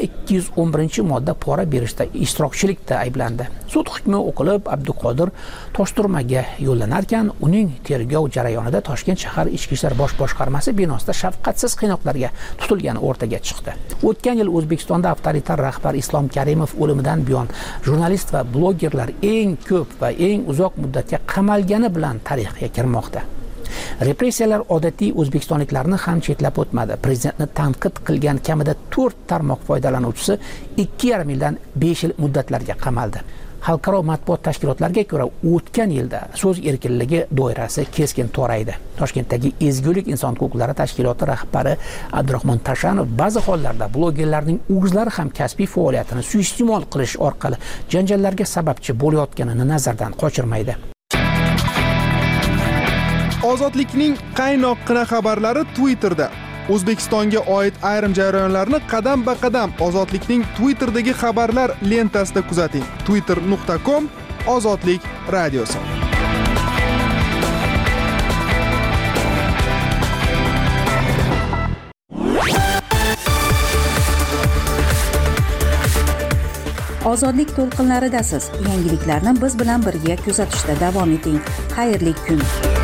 211-modda pora berishda ishtirokchilikda ayblandi. Sud hukmi o'qilib, Abduqodir Toshturmaga yo'llanarkan, uning tergov jarayonida Toshkent shahar ichki ishlar bosh boshqarmasi binosida shafqatsiz qiynoqlarga tutilgani o'rtaga chiqdi. O'tgan yil O'zbekistonda avtoritar rahbar Islom Karimov o'limidan buyon jurnalist va blogerlar eng ko'p va eng uzoq muddatga qamalgani bilan tarixga kirmoqda. Repressiyalar odatiy o'zbekistonliklarni ham chetlab o'tmadi. Prezidentni tanqid qilgan kamida 4 tarmoq foydalanuvchisi 2,5 yildan 5 yil muddatlarga qamaldi. Xalqaro matbuot tashkilotlariga ko'ra, o'tgan yilda so'z erkinligi doirasi keskin toraydi. Toshkentdagi Ezgulik inson huquqlari tashkiloti rahbari Abdurahmon Tashanov ba'zi hollarda blogerlarning o'zlari ham kasbiy faoliyatini suiiste'mol qilish orqali janjallarga sababchi bo'layotganini nazardan qochirmaydi.
Ozodlikning qaynoqqina xabarlari Twitterda. O'zbekistonga oid ayrim jarayonlarni qadam-ba-qadam Ozodlikning Twitter'dagi xabarlar lentasida kuzating. twitter.com/ozodlik radiosi.
Ozodlik to'lqinlaridasiz. Yangiliklarni biz bilan birga kuzatishda davom eting. Xayrli kun.